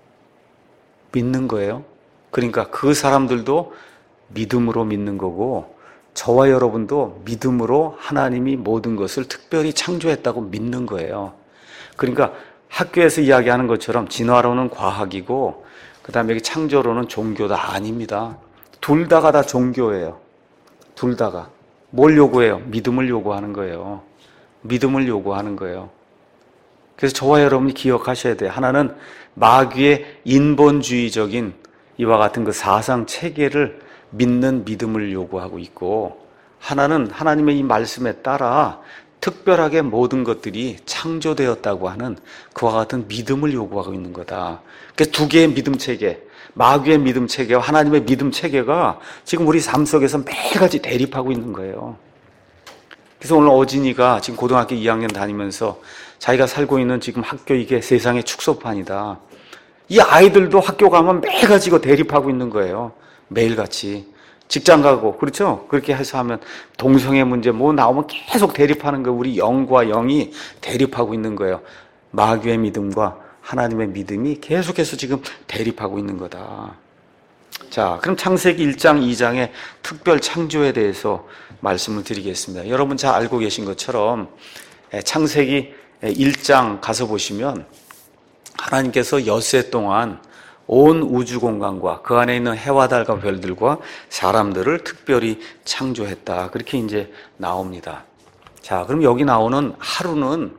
믿는 거예요. 그러니까 그 사람들도 믿음으로 믿는 거고 저와 여러분도 믿음으로 하나님이 모든 것을 특별히 창조했다고 믿는 거예요. 그러니까 학교에서 이야기하는 것처럼 진화론은 과학이고 그 다음에 여기 창조론은 종교다. 아닙니다. 둘 다가 다 종교예요. 둘 다가. 뭘 요구해요? 믿음을 요구하는 거예요. 믿음을 요구하는 거예요. 그래서 저와 여러분이 기억하셔야 돼요. 하나는 마귀의 인본주의적인 이와 같은 그 사상 체계를 믿는 믿음을 요구하고 있고, 하나는 하나님의 이 말씀에 따라 특별하게 모든 것들이 창조되었다고 하는 그와 같은 믿음을 요구하고 있는 거다. 그래서 두 개의 믿음 체계, 마귀의 믿음 체계와 하나님의 믿음 체계가 지금 우리 삶 속에서 매일같이 대립하고 있는 거예요. 그래서 오늘 어진이가 지금 고등학교 2학년 다니면서 자기가 살고 있는 지금 학교, 이게 세상의 축소판이다. 이 아이들도 학교 가면 매일같이 이거 대립하고 있는 거예요. 매일같이. 직장 가고, 그렇죠? 그렇게 해서 하면 동성애 문제 뭐 나오면 계속 대립하는 거예요. 우리 영과 영이 대립하고 있는 거예요. 마귀의 믿음과 하나님의 믿음이 계속해서 지금 대립하고 있는 거다. 자, 그럼 창세기 1장, 2장의 특별 창조에 대해서 말씀을 드리겠습니다. 여러분 잘 알고 계신 것처럼 창세기 1장 가서 보시면 하나님께서 엿새 동안 온 우주 공간과 그 안에 있는 해와 달과 별들과 사람들을 특별히 창조했다. 그렇게 이제 나옵니다. 자, 그럼 여기 나오는 하루는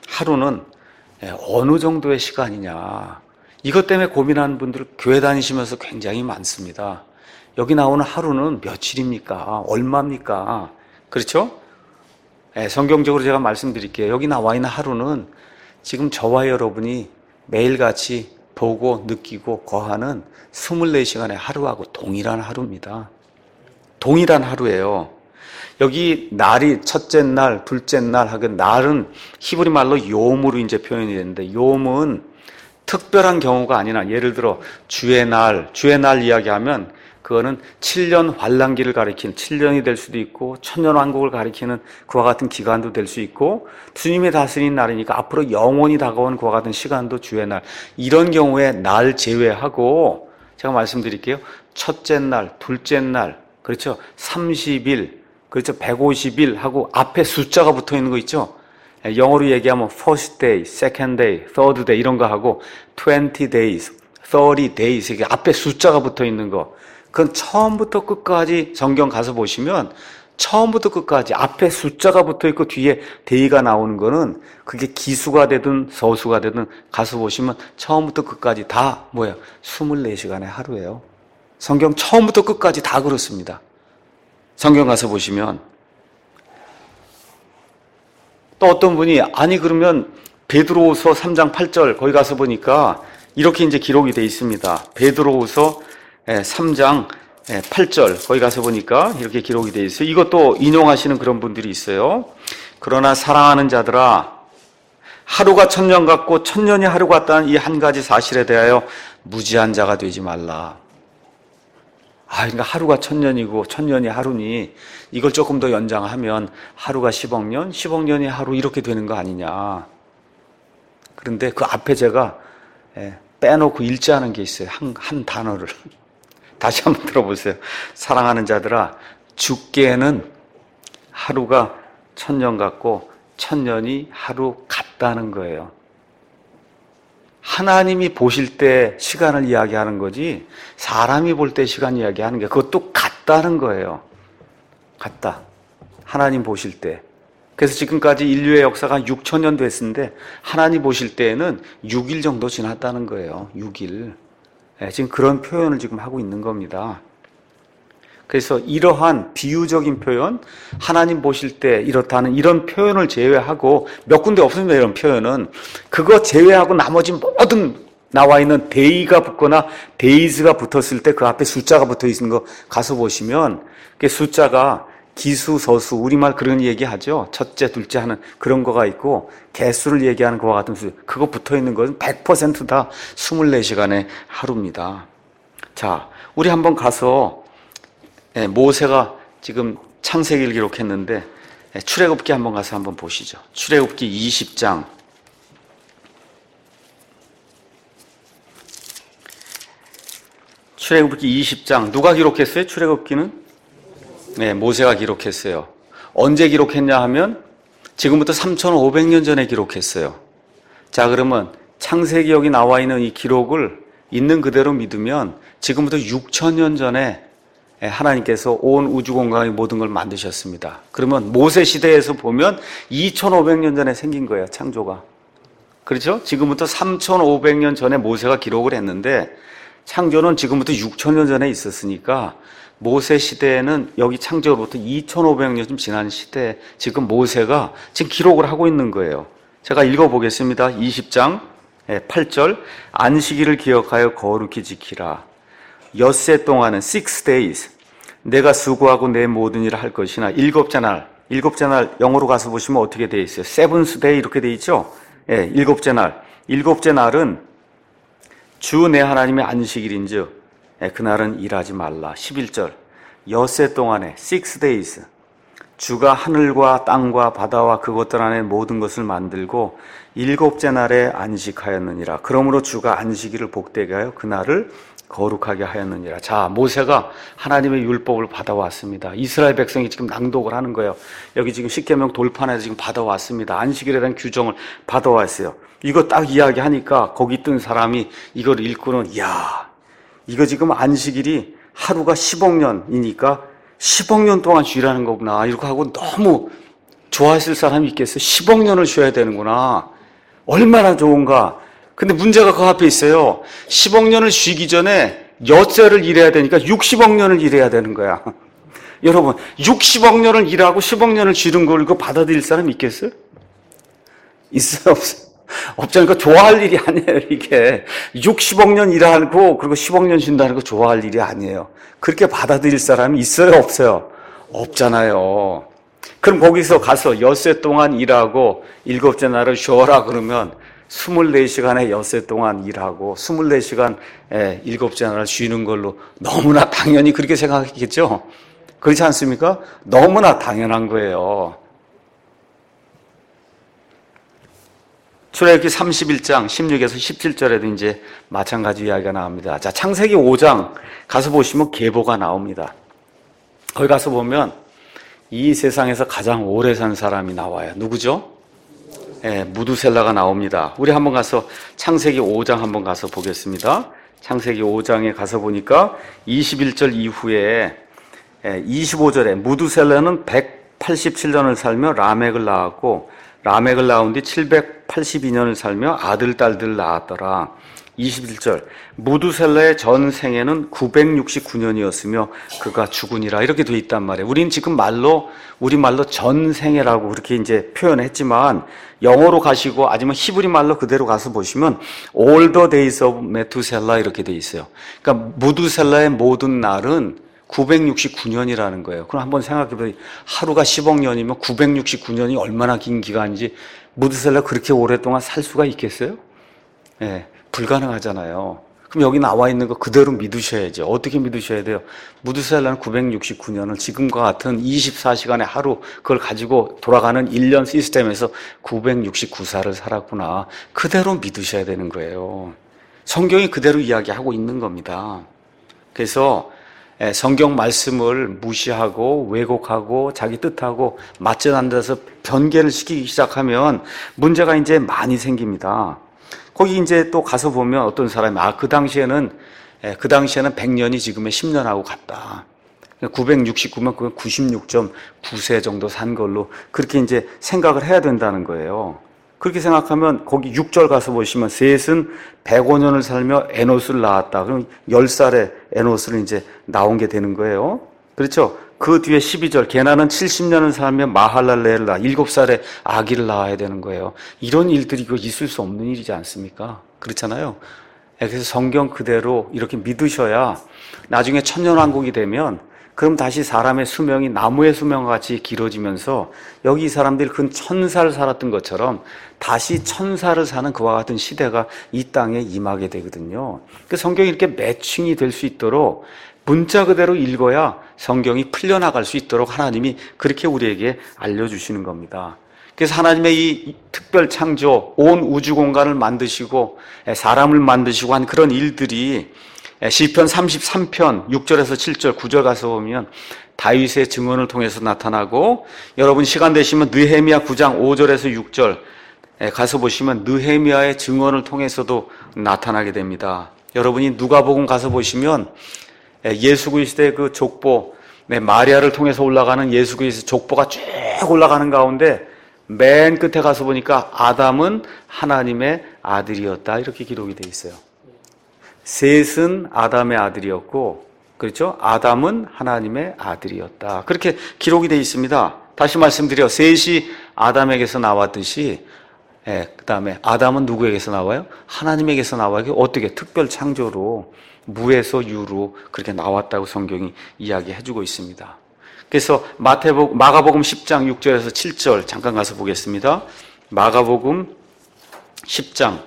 어느 정도의 시간이냐. 이것 때문에 고민하는 분들 교회 다니시면서 굉장히 많습니다. 여기 나오는 하루는 며칠입니까? 얼마입니까? 그렇죠? 성경적으로 제가 말씀드릴게요. 여기 나와 있는 하루는 지금 저와 여러분이 매일같이 보고 느끼고 거하는 24시간의 하루하고 동일한 하루입니다. 동일한 하루예요. 여기 날이 첫째 날, 둘째 날 하고 날은 히브리 말로 요음으로 이제 표현이 되는데, 요음은 특별한 경우가 아니라 예를 들어 주의 날 이야기하면 그거는 7년 환란기를 가리키는 7년이 될 수도 있고 천년왕국을 가리키는 그와 같은 기간도 될 수 있고, 주님이 다스리는 날이니까 앞으로 영원히 다가온 그와 같은 시간도 주의 날, 이런 경우에 날 제외하고 제가 말씀드릴게요. 첫째 날, 둘째 날, 그렇죠? 30일, 그렇죠? 150일 하고 앞에 숫자가 붙어 있는 거 있죠? 영어로 얘기하면 first day, second day, third day 이런 거 하고 20 days, 30 days 이게 앞에 숫자가 붙어 있는 거, 그건 처음부터 끝까지 성경 가서 보시면 처음부터 끝까지 앞에 숫자가 붙어 있고 뒤에 day가 나오는 거는 그게 기수가 되든 서수가 되든 가서 보시면 처음부터 끝까지 다 뭐예요? 24시간의 하루예요. 성경 처음부터 끝까지 다 그렇습니다. 성경 가서 보시면 또 어떤 분이 아니 그러면 베드로후서 3장 8절 거기 가서 보니까 이렇게 이제 기록이 되어 있습니다. 베드로후서 3장 8절 거기 가서 보니까 이렇게 기록이 되어 있어요. 이것도 인용하시는 그런 분들이 있어요. 그러나 사랑하는 자들아, 하루가 천년 같고 천년이 하루 같다는 이 한 가지 사실에 대하여 무지한 자가 되지 말라. 그러니까 하루가 천년이고 천년이 하루니 이걸 조금 더 연장하면 하루가 10억 년, 10억 년이 하루 이렇게 되는 거 아니냐. 그런데 그 앞에 제가 빼놓고 일제하는 게 있어요. 한 단어를. 다시 한번 들어보세요. 사랑하는 자들아, 주께는 하루가 천년 같고 천년이 하루 같다는 거예요. 하나님이 보실 때 시간을 이야기하는 거지 사람이 볼 때 시간 이야기하는 게 그것도 같다는 거예요. 같다. 하나님 보실 때. 그래서 지금까지 인류의 역사가 6,000년 됐는데 하나님 보실 때에는 6일 정도 지났다는 거예요. 6일. 지금 그런 표현을 지금 하고 있는 겁니다. 그래서 이러한 비유적인 표현, 하나님 보실 때 이렇다는 이런 표현을 제외하고 몇 군데 없습니다. 이런 표현은. 그거 제외하고 나머지 모든 나와 있는 데이가 붙거나 데이즈가 붙었을 때 그 앞에 숫자가 붙어 있는 거 가서 보시면 그 숫자가 기수, 서수, 우리말 그런 얘기하죠. 첫째, 둘째 하는 그런 거가 있고 개수를 얘기하는 거와 같은 수. 그거 붙어 있는 것은 100%다 24시간의 하루입니다. 자, 우리 한번 가서 모세가 지금 창세기를 기록했는데 출애굽기 한번 가서 한번 보시죠. 출애굽기 20장. 출애굽기 20장 누가 기록했어요? 출애굽기는? 네, 모세가 기록했어요. 언제 기록했냐 하면 지금부터 3,500년 전에 기록했어요. 자, 그러면 창세기 여기 나와 있는 이 기록을 있는 그대로 믿으면 지금부터 6,000년 전에 하나님께서 온 우주 공간의 모든 걸 만드셨습니다. 그러면 모세 시대에서 보면 2,500년 전에 생긴 거예요, 창조가. 그렇죠? 지금부터 3,500년 전에 모세가 기록을 했는데 창조는 지금부터 6,000년 전에 있었으니까 모세 시대에는 여기 창조로부터 2,500년 좀 지난 시대에 지금 모세가 지금 기록을 하고 있는 거예요. 제가 읽어보겠습니다. 20장 8절. 안식일을 기억하여 거룩히 지키라. 엿새 동안은 6 days 내가 수고하고 내 모든 일을 할 것이나 일곱째 날 영어로 가서 보시면 어떻게 되어 있어요? seventh day 이렇게 되어 있죠? 일곱째 날은 주 내 하나님의 안식일인즉 그날은 일하지 말라. 11절. 엿새 동안에 6 days 주가 하늘과 땅과 바다와 그것들 안에 모든 것을 만들고 일곱째 날에 안식하였느니라. 그러므로 주가 안식일을 복되게 하여 그날을 거룩하게 하였느니라. 자, 모세가 하나님의 율법을 받아왔습니다. 이스라엘 백성이 지금 낭독을 하는 거예요. 여기 지금 십계명 돌판에서 지금 받아왔습니다. 안식일에 대한 규정을 받아왔어요. 이거 딱 이야기하니까 거기 뜬 사람이 이걸 읽고는 이거 지금 안식일이 하루가 10억 년이니까 10억 년 동안 쉬라는 거구나. 이렇게 하고 너무 좋아했을 사람이 있겠어요? 10억 년을 쉬어야 되는구나. 얼마나 좋은가. 근데 문제가 그 앞에 있어요. 10억 년을 쉬기 전에 엿새를 일해야 되니까 60억 년을 일해야 되는 거야. 여러분, 60억 년을 일하고 10억 년을 쉬는 걸 이거 받아들일 사람이 있겠어요? 있어요? 없어요? 없잖아요. 좋아할 일이 아니에요, 이게. 60억 년 일하고, 그리고 10억 년 쉰다는 거 좋아할 일이 아니에요. 그렇게 받아들일 사람이 있어요, 없어요? 없잖아요. 그럼 거기서 가서 엿새 동안 일하고, 일곱째 날을 쉬어라 그러면, 24시간에 엿새 동안 일하고, 24시간 일곱째 날을 쉬는 걸로 너무나 당연히 그렇게 생각했겠죠? 그렇지 않습니까? 너무나 당연한 거예요. 출애굽기 31장 16에서 17절에도 이제 마찬가지 이야기가 나옵니다. 자, 창세기 5장 가서 보시면 계보가 나옵니다. 거기 가서 보면 이 세상에서 가장 오래 산 사람이 나와요. 누구죠? 무두셀라가 나옵니다. 우리 한번 가서 창세기 5장 한번 가서 보겠습니다. 창세기 5장에 가서 보니까 21절 이후에 25절에 무두셀라는 187년을 살며 라멕을 낳았고 라멕을 낳은 뒤 782년을 살며 아들, 딸들을 낳았더라. 21절. 무두셀라의 전 생애는 969년이었으며 그가 죽으니라. 이렇게 돼 있단 말이에요. 우리는 지금 우리말로 전 생애라고 그렇게 이제 표현했지만 영어로 가시고 아니면 히브리 말로 그대로 가서 보시면 all the days of 메투셀라 이렇게 돼 있어요. 그러니까 무두셀라의 모든 날은 969년이라는 거예요. 그럼 한번 생각해보세요. 하루가 10억 년이면 969년이 얼마나 긴 기간인지 무두셀라 그렇게 오랫동안 살 수가 있겠어요? 불가능하잖아요. 그럼 여기 나와 있는 거 그대로 믿으셔야죠. 어떻게 믿으셔야 돼요? 무두셀라는 969년을 지금과 같은 24시간의 하루 그걸 가지고 돌아가는 1년 시스템에서 969살을 살았구나. 그대로 믿으셔야 되는 거예요. 성경이 그대로 이야기하고 있는 겁니다. 그래서 성경 말씀을 무시하고 왜곡하고 자기 뜻하고 맞지 않는 데서 변개를 시키기 시작하면 문제가 이제 많이 생깁니다. 거기 이제 또 가서 보면 어떤 사람이 그 당시에는 100년이 지금의 10년하고 같다. 969면 그건 96.9세 정도 산 걸로 그렇게 이제 생각을 해야 된다는 거예요. 그렇게 생각하면 거기 6절 가서 보시면 셋은 105년을 살며 에노스를 낳았다. 그럼 10살에 에노스를 이제 나온 게 되는 거예요. 그렇죠? 그 뒤에 12절, 게나는 70년을 살며 마할랄레를 낳아 7살에 아기를 낳아야 되는 거예요. 이런 일들이 있을 수 없는 일이지 않습니까? 그렇잖아요. 그래서 성경 그대로 이렇게 믿으셔야 나중에 천년왕국이 되면 그럼 다시 사람의 수명이 나무의 수명과 같이 길어지면서 여기 이 사람들이 근 1000살 살았던 것처럼 다시 1000살을 사는 그와 같은 시대가 이 땅에 임하게 되거든요. 그 성경이 이렇게 매칭이 될 수 있도록 문자 그대로 읽어야 성경이 풀려나갈 수 있도록 하나님이 그렇게 우리에게 알려주시는 겁니다. 그래서 하나님의 이 특별 창조, 온 우주 공간을 만드시고 사람을 만드시고 한 그런 일들이 시편 33편 6절에서 7절 9절 가서 보면 다윗의 증언을 통해서 나타나고, 여러분 시간 되시면 느헤미야 9장 5절에서 6절 가서 보시면 느헤미야의 증언을 통해서도 나타나게 됩니다. 여러분이 누가복음 가서 보시면 예수 그리스도의 그 족보, 마리아를 통해서 올라가는 예수 그리스도의 족보가 쭉 올라가는 가운데 맨 끝에 가서 보니까 아담은 하나님의 아들이었다 이렇게 기록이 되어 있어요. 셋은 아담의 아들이었고, 그렇죠? 아담은 하나님의 아들이었다. 그렇게 기록이 되어 있습니다. 다시 말씀드려, 셋이 아담에게서 나왔듯이, 그 다음에 아담은 누구에게서 나와요? 하나님에게서 나와요. 어떻게? 특별 창조로, 무에서 유로 그렇게 나왔다고 성경이 이야기해주고 있습니다. 그래서 마가복음 10장 6절에서 7절 잠깐 가서 보겠습니다. 마가복음 10장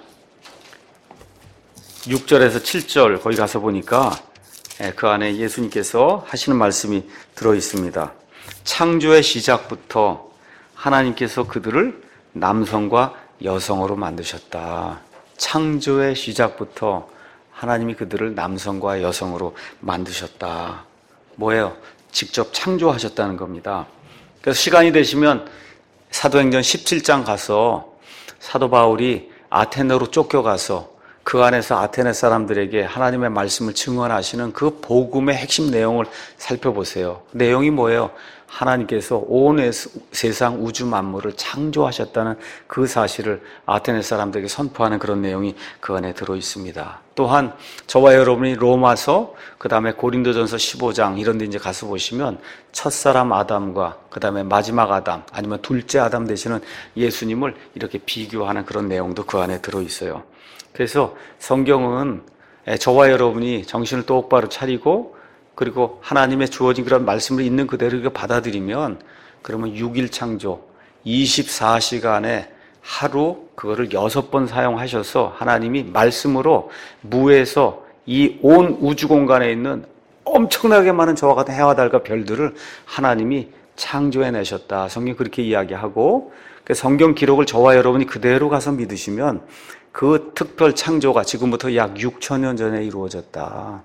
6절에서 7절 거기 가서 보니까 그 안에 예수님께서 하시는 말씀이 들어 있습니다. 창조의 시작부터 하나님께서 그들을 남성과 여성으로 만드셨다. 창조의 시작부터 하나님이 그들을 남성과 여성으로 만드셨다. 뭐예요? 직접 창조하셨다는 겁니다. 그래서 시간이 되시면 사도행전 17장 가서 사도 바울이 아테네로 쫓겨가서 그 안에서 아테네 사람들에게 하나님의 말씀을 증언하시는 그 복음의 핵심 내용을 살펴보세요. 내용이 뭐예요? 하나님께서 온 세상 우주 만물을 창조하셨다는 그 사실을 아테네 사람들에게 선포하는 그런 내용이 그 안에 들어 있습니다. 또한 저와 여러분이 로마서, 그 다음에 고린도전서 15장 이런 데 이제 가서 보시면 첫사람 아담과 그 다음에 마지막 아담, 아니면 둘째 아담 되시는 예수님을 이렇게 비교하는 그런 내용도 그 안에 들어 있어요. 그래서 성경은 저와 여러분이 정신을 똑바로 차리고 그리고 하나님의 주어진 그런 말씀을 있는 그대로 받아들이면, 그러면 6일 창조 24시간에 하루 그거를 6번 사용하셔서 하나님이 말씀으로 무에서 이 온 우주 공간에 있는 엄청나게 많은 저와 같은 해와 달과 별들을 하나님이 창조해내셨다. 성경이 그렇게 이야기하고, 성경 기록을 저와 여러분이 그대로 가서 믿으시면 그 특별 창조가 지금부터 약 6,000년 전에 이루어졌다.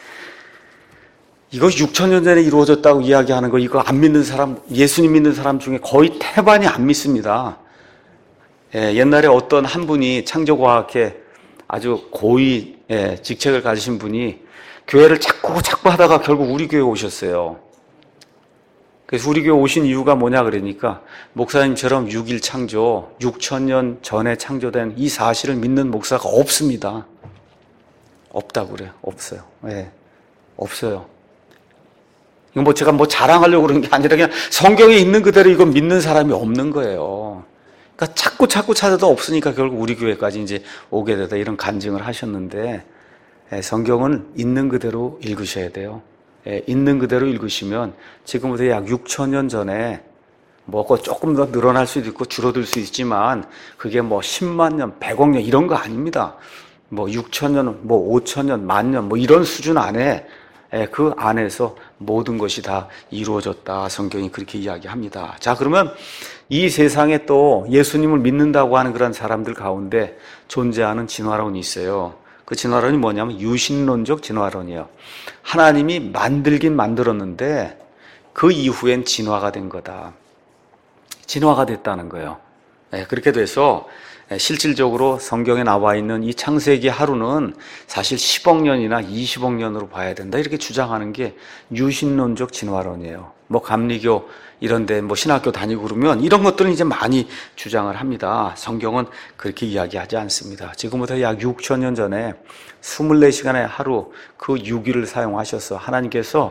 이거 6,000년 전에 이루어졌다고 이야기하는 거, 이거 안 믿는 사람, 예수님 믿는 사람 중에 거의 태반이 안 믿습니다. 옛날에 어떤 한 분이 창조과학에 아주 고위 직책을 가지신 분이 교회를 자꾸 하다가 결국 우리 교회에 오셨어요. 그래서 우리 교회 오신 이유가 뭐냐 그러니까, 목사님처럼 6일 창조, 6,000년 전에 창조된 이 사실을 믿는 목사가 없습니다. 없다고 그래요. 없어요. 없어요. 이건 제가 자랑하려고 그런 게 아니라 그냥 성경에 있는 그대로 이거 믿는 사람이 없는 거예요. 그러니까 자꾸 찾아도 없으니까 결국 우리 교회까지 이제 오게 되다 이런 간증을 하셨는데, 성경은 있는 그대로 읽으셔야 돼요. 있는 그대로 읽으시면 지금부터 약 6,000년 전에 조금 더 늘어날 수도 있고 줄어들 수 있지만 그게 10만 년, 100억 년 이런 거 아닙니다. 6,000년, 5,000년, 10,000년 이런 수준 안에 그 안에서 모든 것이 다 이루어졌다. 성경이 그렇게 이야기합니다. 자, 그러면 이 세상에 또 예수님을 믿는다고 하는 그런 사람들 가운데 존재하는 진화론이 있어요. 그 진화론이 뭐냐면 유신론적 진화론이에요. 하나님이 만들긴 만들었는데 그 이후엔 진화가 된 거다. 진화가 됐다는 거예요. 그렇게 돼서 실질적으로 성경에 나와 있는 이 창세기 하루는 사실 10억 년이나 20억 년으로 봐야 된다 이렇게 주장하는 게 유신론적 진화론이에요. 감리교 이런데 신학교 다니고 그러면 이런 것들은 이제 많이 주장을 합니다. 성경은 그렇게 이야기하지 않습니다. 지금부터 약 6,000년 전에 24시간의 하루 그 6일을 사용하셔서 하나님께서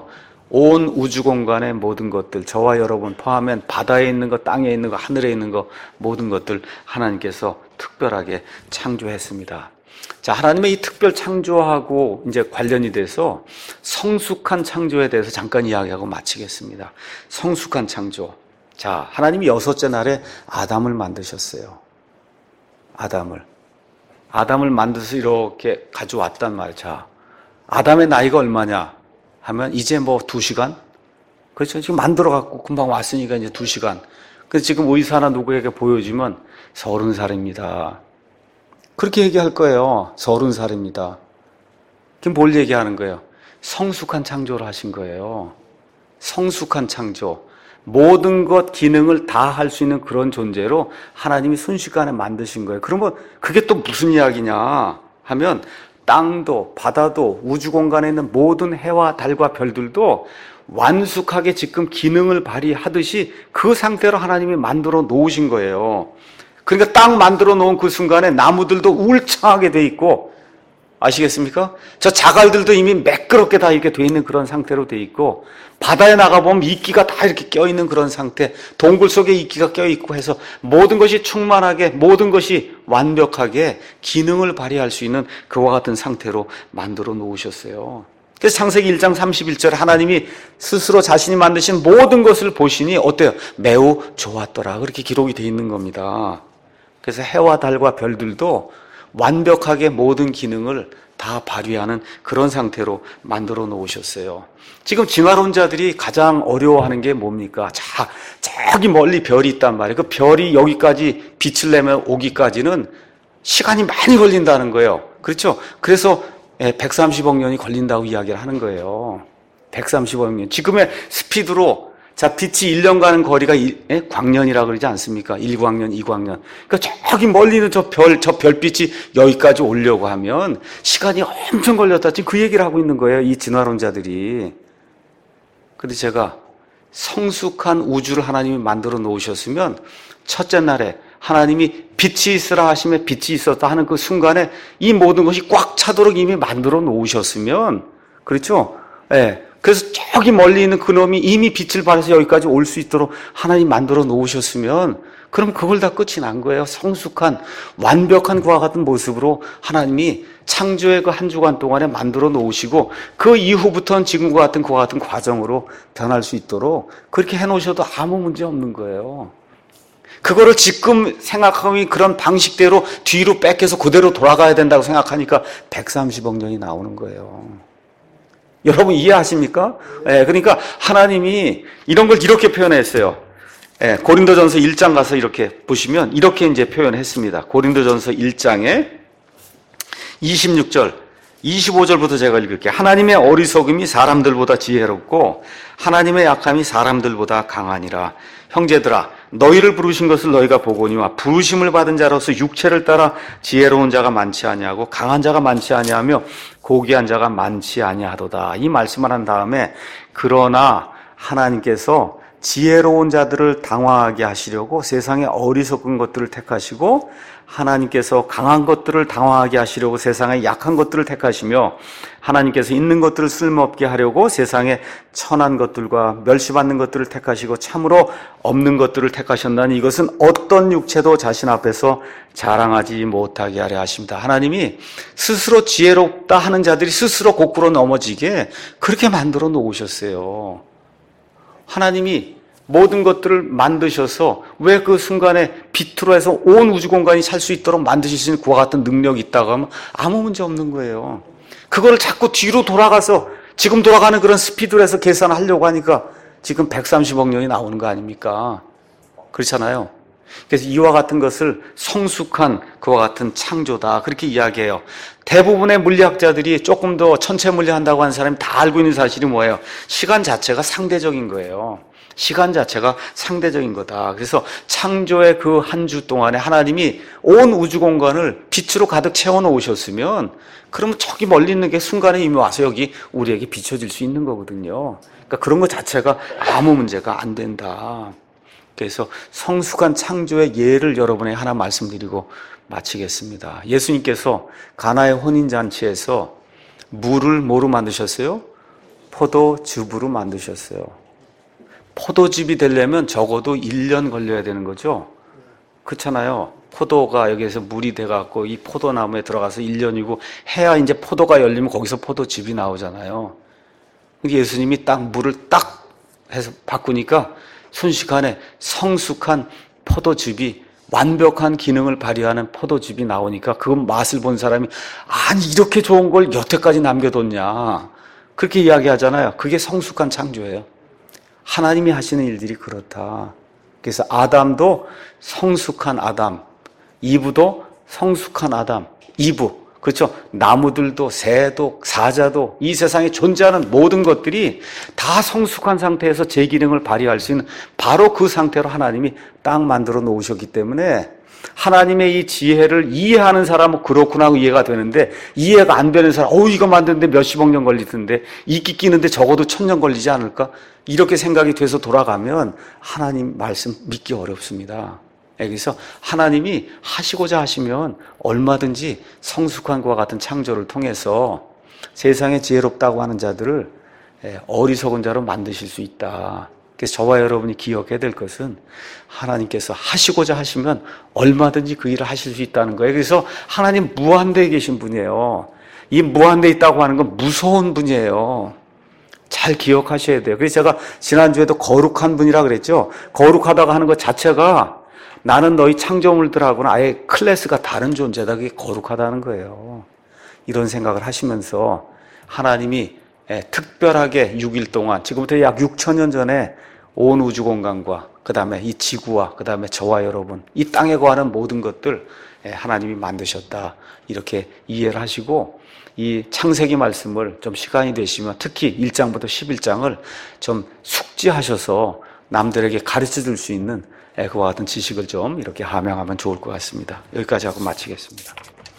온 우주 공간의 모든 것들, 저와 여러분 포함한 바다에 있는 것, 땅에 있는 것, 하늘에 있는 것, 모든 것들 하나님께서 특별하게 창조했습니다. 자, 하나님의 이 특별 창조하고 이제 관련이 돼서 성숙한 창조에 대해서 잠깐 이야기하고 마치겠습니다. 성숙한 창조. 자, 하나님이 6째 날에 아담을 만드셨어요. 아담을 만들어서 이렇게 가져왔단 말이야. 자, 아담의 나이가 얼마냐 하면 이제 뭐 2시간? 그렇죠. 지금 만들어갖고 금방 왔으니까 이제 2시간. 그래서 지금 의사나 누구에게 보여주면 30살입니다. 그렇게 얘기할 거예요. 30살입니다. 그럼 뭘 얘기하는 거예요? 성숙한 창조를 하신 거예요. 성숙한 창조. 모든 것 기능을 다 할 수 있는 그런 존재로 하나님이 순식간에 만드신 거예요. 그러면 그게 또 무슨 이야기냐 하면 땅도 바다도 우주 공간에 있는 모든 해와 달과 별들도 완숙하게 지금 기능을 발휘하듯이 그 상태로 하나님이 만들어 놓으신 거예요. 그러니까 딱 만들어 놓은 그 순간에 나무들도 울창하게 돼 있고, 아시겠습니까? 저 자갈들도 이미 매끄럽게 다 이렇게 돼 있는 그런 상태로 돼 있고, 바다에 나가보면 이끼가 다 이렇게 껴있는 그런 상태, 동굴 속에 이끼가 껴있고 해서 모든 것이 충만하게, 모든 것이 완벽하게 기능을 발휘할 수 있는 그와 같은 상태로 만들어 놓으셨어요. 그래서 창세기 1장 31절에 하나님이 스스로 자신이 만드신 모든 것을 보시니 어때요? 매우 좋았더라. 그렇게 기록이 돼 있는 겁니다. 그래서 해와 달과 별들도 완벽하게 모든 기능을 다 발휘하는 그런 상태로 만들어 놓으셨어요. 지금 진화론자들이 가장 어려워하는 게 뭡니까? 자, 저기 멀리 별이 있단 말이에요. 그 별이 여기까지 빛을 내면 오기까지는 시간이 많이 걸린다는 거예요. 그렇죠? 그래서 130억 년이 걸린다고 이야기를 하는 거예요. 130억 년. 지금의 스피드로 자, 빛이 1년 가는 거리가 광년이라고 그러지 않습니까? 1광년, 2광년. 그러니까 저기 멀리 있는 저 별빛이 여기까지 오려고 하면 시간이 엄청 걸렸다. 지금 그 얘기를 하고 있는 거예요. 이 진화론자들이. 근데 제가 성숙한 우주를 하나님이 만들어 놓으셨으면 첫째 날에 하나님이 빛이 있으라 하시면 빛이 있었다 하는 그 순간에 이 모든 것이 꽉 차도록 이미 만들어 놓으셨으면, 그렇죠? 예. 그래서 저기 멀리 있는 그놈이 이미 빛을 발해서 여기까지 올 수 있도록 하나님 만들어 놓으셨으면 그럼 그걸 다 끝이 난 거예요. 성숙한 완벽한 그와 같은 모습으로 하나님이 창조의 그 한 주간 동안에 만들어 놓으시고 그 이후부터는 지금과 같은 그와 같은 과정으로 변할 수 있도록 그렇게 해놓으셔도 아무 문제 없는 거예요. 그거를 지금 생각하면 그런 방식대로 뒤로 뺏겨서 그대로 돌아가야 된다고 생각하니까 130억 년이 나오는 거예요. 여러분 이해하십니까? 그러니까 하나님이 이런 걸 이렇게 표현했어요. 고린도전서 1장 가서 이렇게 보시면 이렇게 이제 표현했습니다. 고린도전서 1장에 26절, 25절부터 제가 읽을게요. 하나님의 어리석음이 사람들보다 지혜롭고 하나님의 약함이 사람들보다 강하니라. 형제들아, 너희를 부르신 것을 너희가 보거니와 부르심을 받은 자로서 육체를 따라 지혜로운 자가 많지 아니하고 강한 자가 많지 아니하며 고귀한 자가 많지 아니하도다. 이 말씀을 한 다음에 그러나 하나님께서 지혜로운 자들을 당황하게 하시려고 세상의 어리석은 것들을 택하시고 하나님께서 강한 것들을 당황하게 하시려고 세상의 약한 것들을 택하시며 하나님께서 있는 것들을 쓸모없게 하려고 세상의 천한 것들과 멸시받는 것들을 택하시고 참으로 없는 것들을 택하셨나니 이것은 어떤 육체도 자신 앞에서 자랑하지 못하게 하려 하십니다. 하나님이 스스로 지혜롭다 하는 자들이 스스로 거꾸로 넘어지게 그렇게 만들어 놓으셨어요. 하나님이 모든 것들을 만드셔서 왜 그 순간에 빛으로 해서 온 우주 공간이 살 수 있도록 만드실 수 있는 그와 같은 능력이 있다고 하면 아무 문제 없는 거예요. 그걸 자꾸 뒤로 돌아가서 지금 돌아가는 그런 스피드로 해서 계산하려고 하니까 지금 130억 년이 나오는 거 아닙니까? 그렇잖아요. 그래서 이와 같은 것을 성숙한 그와 같은 창조다 그렇게 이야기해요. 대부분의 물리학자들이 조금 더 천체 물리한다고 하는 사람이 다 알고 있는 사실이 뭐예요? 시간 자체가 상대적인 거예요. 시간 자체가 상대적인 거다. 그래서 창조의 그 한 주 동안에 하나님이 온 우주 공간을 빛으로 가득 채워 놓으셨으면 그러면 저기 멀리 있는 게 순간에 이미 와서 여기 우리에게 비춰질 수 있는 거거든요. 그러니까 그런 것 자체가 아무 문제가 안 된다. 그래서 성숙한 창조의 예를 여러분에게 하나 말씀드리고 마치겠습니다. 예수님께서 가나의 혼인잔치에서 물을 뭐로 만드셨어요? 포도즙으로 만드셨어요. 포도즙이 되려면 적어도 1년 걸려야 되는 거죠. 그렇잖아요. 포도가 여기에서 물이 돼갖고 이 포도나무에 들어가서 1년이고 해야 이제 포도가 열리면 거기서 포도즙이 나오잖아요. 예수님이 딱 물을 딱 해서 바꾸니까 순식간에 성숙한 포도즙이 완벽한 기능을 발휘하는 포도즙이 나오니까 그 맛을 본 사람이 아니 이렇게 좋은 걸 여태까지 남겨뒀냐 그렇게 이야기하잖아요. 그게 성숙한 창조예요. 하나님이 하시는 일들이 그렇다. 그래서 아담도 성숙한 아담, 이브도 성숙한 아담, 이브. 그렇죠? 나무들도 새도 사자도 이 세상에 존재하는 모든 것들이 다 성숙한 상태에서 제 기능을 발휘할 수 있는 바로 그 상태로 하나님이 딱 만들어 놓으셨기 때문에 하나님의 이 지혜를 이해하는 사람은 그렇구나 하고 이해가 되는데 이해가 안 되는 사람 이거 만드는데 몇십억 년 걸리던데 이끼 끼는데 적어도 1000년 걸리지 않을까? 이렇게 생각이 돼서 돌아가면 하나님 말씀 믿기 어렵습니다. 그래서 하나님이 하시고자 하시면 얼마든지 성숙한 것과 같은 창조를 통해서 세상에 지혜롭다고 하는 자들을 어리석은 자로 만드실 수 있다. 그래서 저와 여러분이 기억해야 될 것은 하나님께서 하시고자 하시면 얼마든지 그 일을 하실 수 있다는 거예요. 그래서 하나님 무한대에 계신 분이에요. 이 무한대에 있다고 하는 건 무서운 분이에요. 잘 기억하셔야 돼요. 그래서 제가 지난주에도 거룩한 분이라 그랬죠. 거룩하다고 하는 것 자체가 나는 너희 창조물들하고는 아예 클래스가 다른 존재다. 그게 거룩하다는 거예요. 이런 생각을 하시면서 하나님이 특별하게 6일 동안 지금부터 약 6,000년 전에 온 우주공간과 그 다음에 이 지구와 그 다음에 저와 여러분 이 땅에 거하는 모든 것들 하나님이 만드셨다. 이렇게 이해를 하시고 이 창세기 말씀을 좀 시간이 되시면 특히 1장부터 11장을 좀 숙지하셔서 남들에게 가르쳐 줄 수 있는 그와 같은 지식을 좀 이렇게 함양하면 좋을 것 같습니다. 여기까지 하고 마치겠습니다.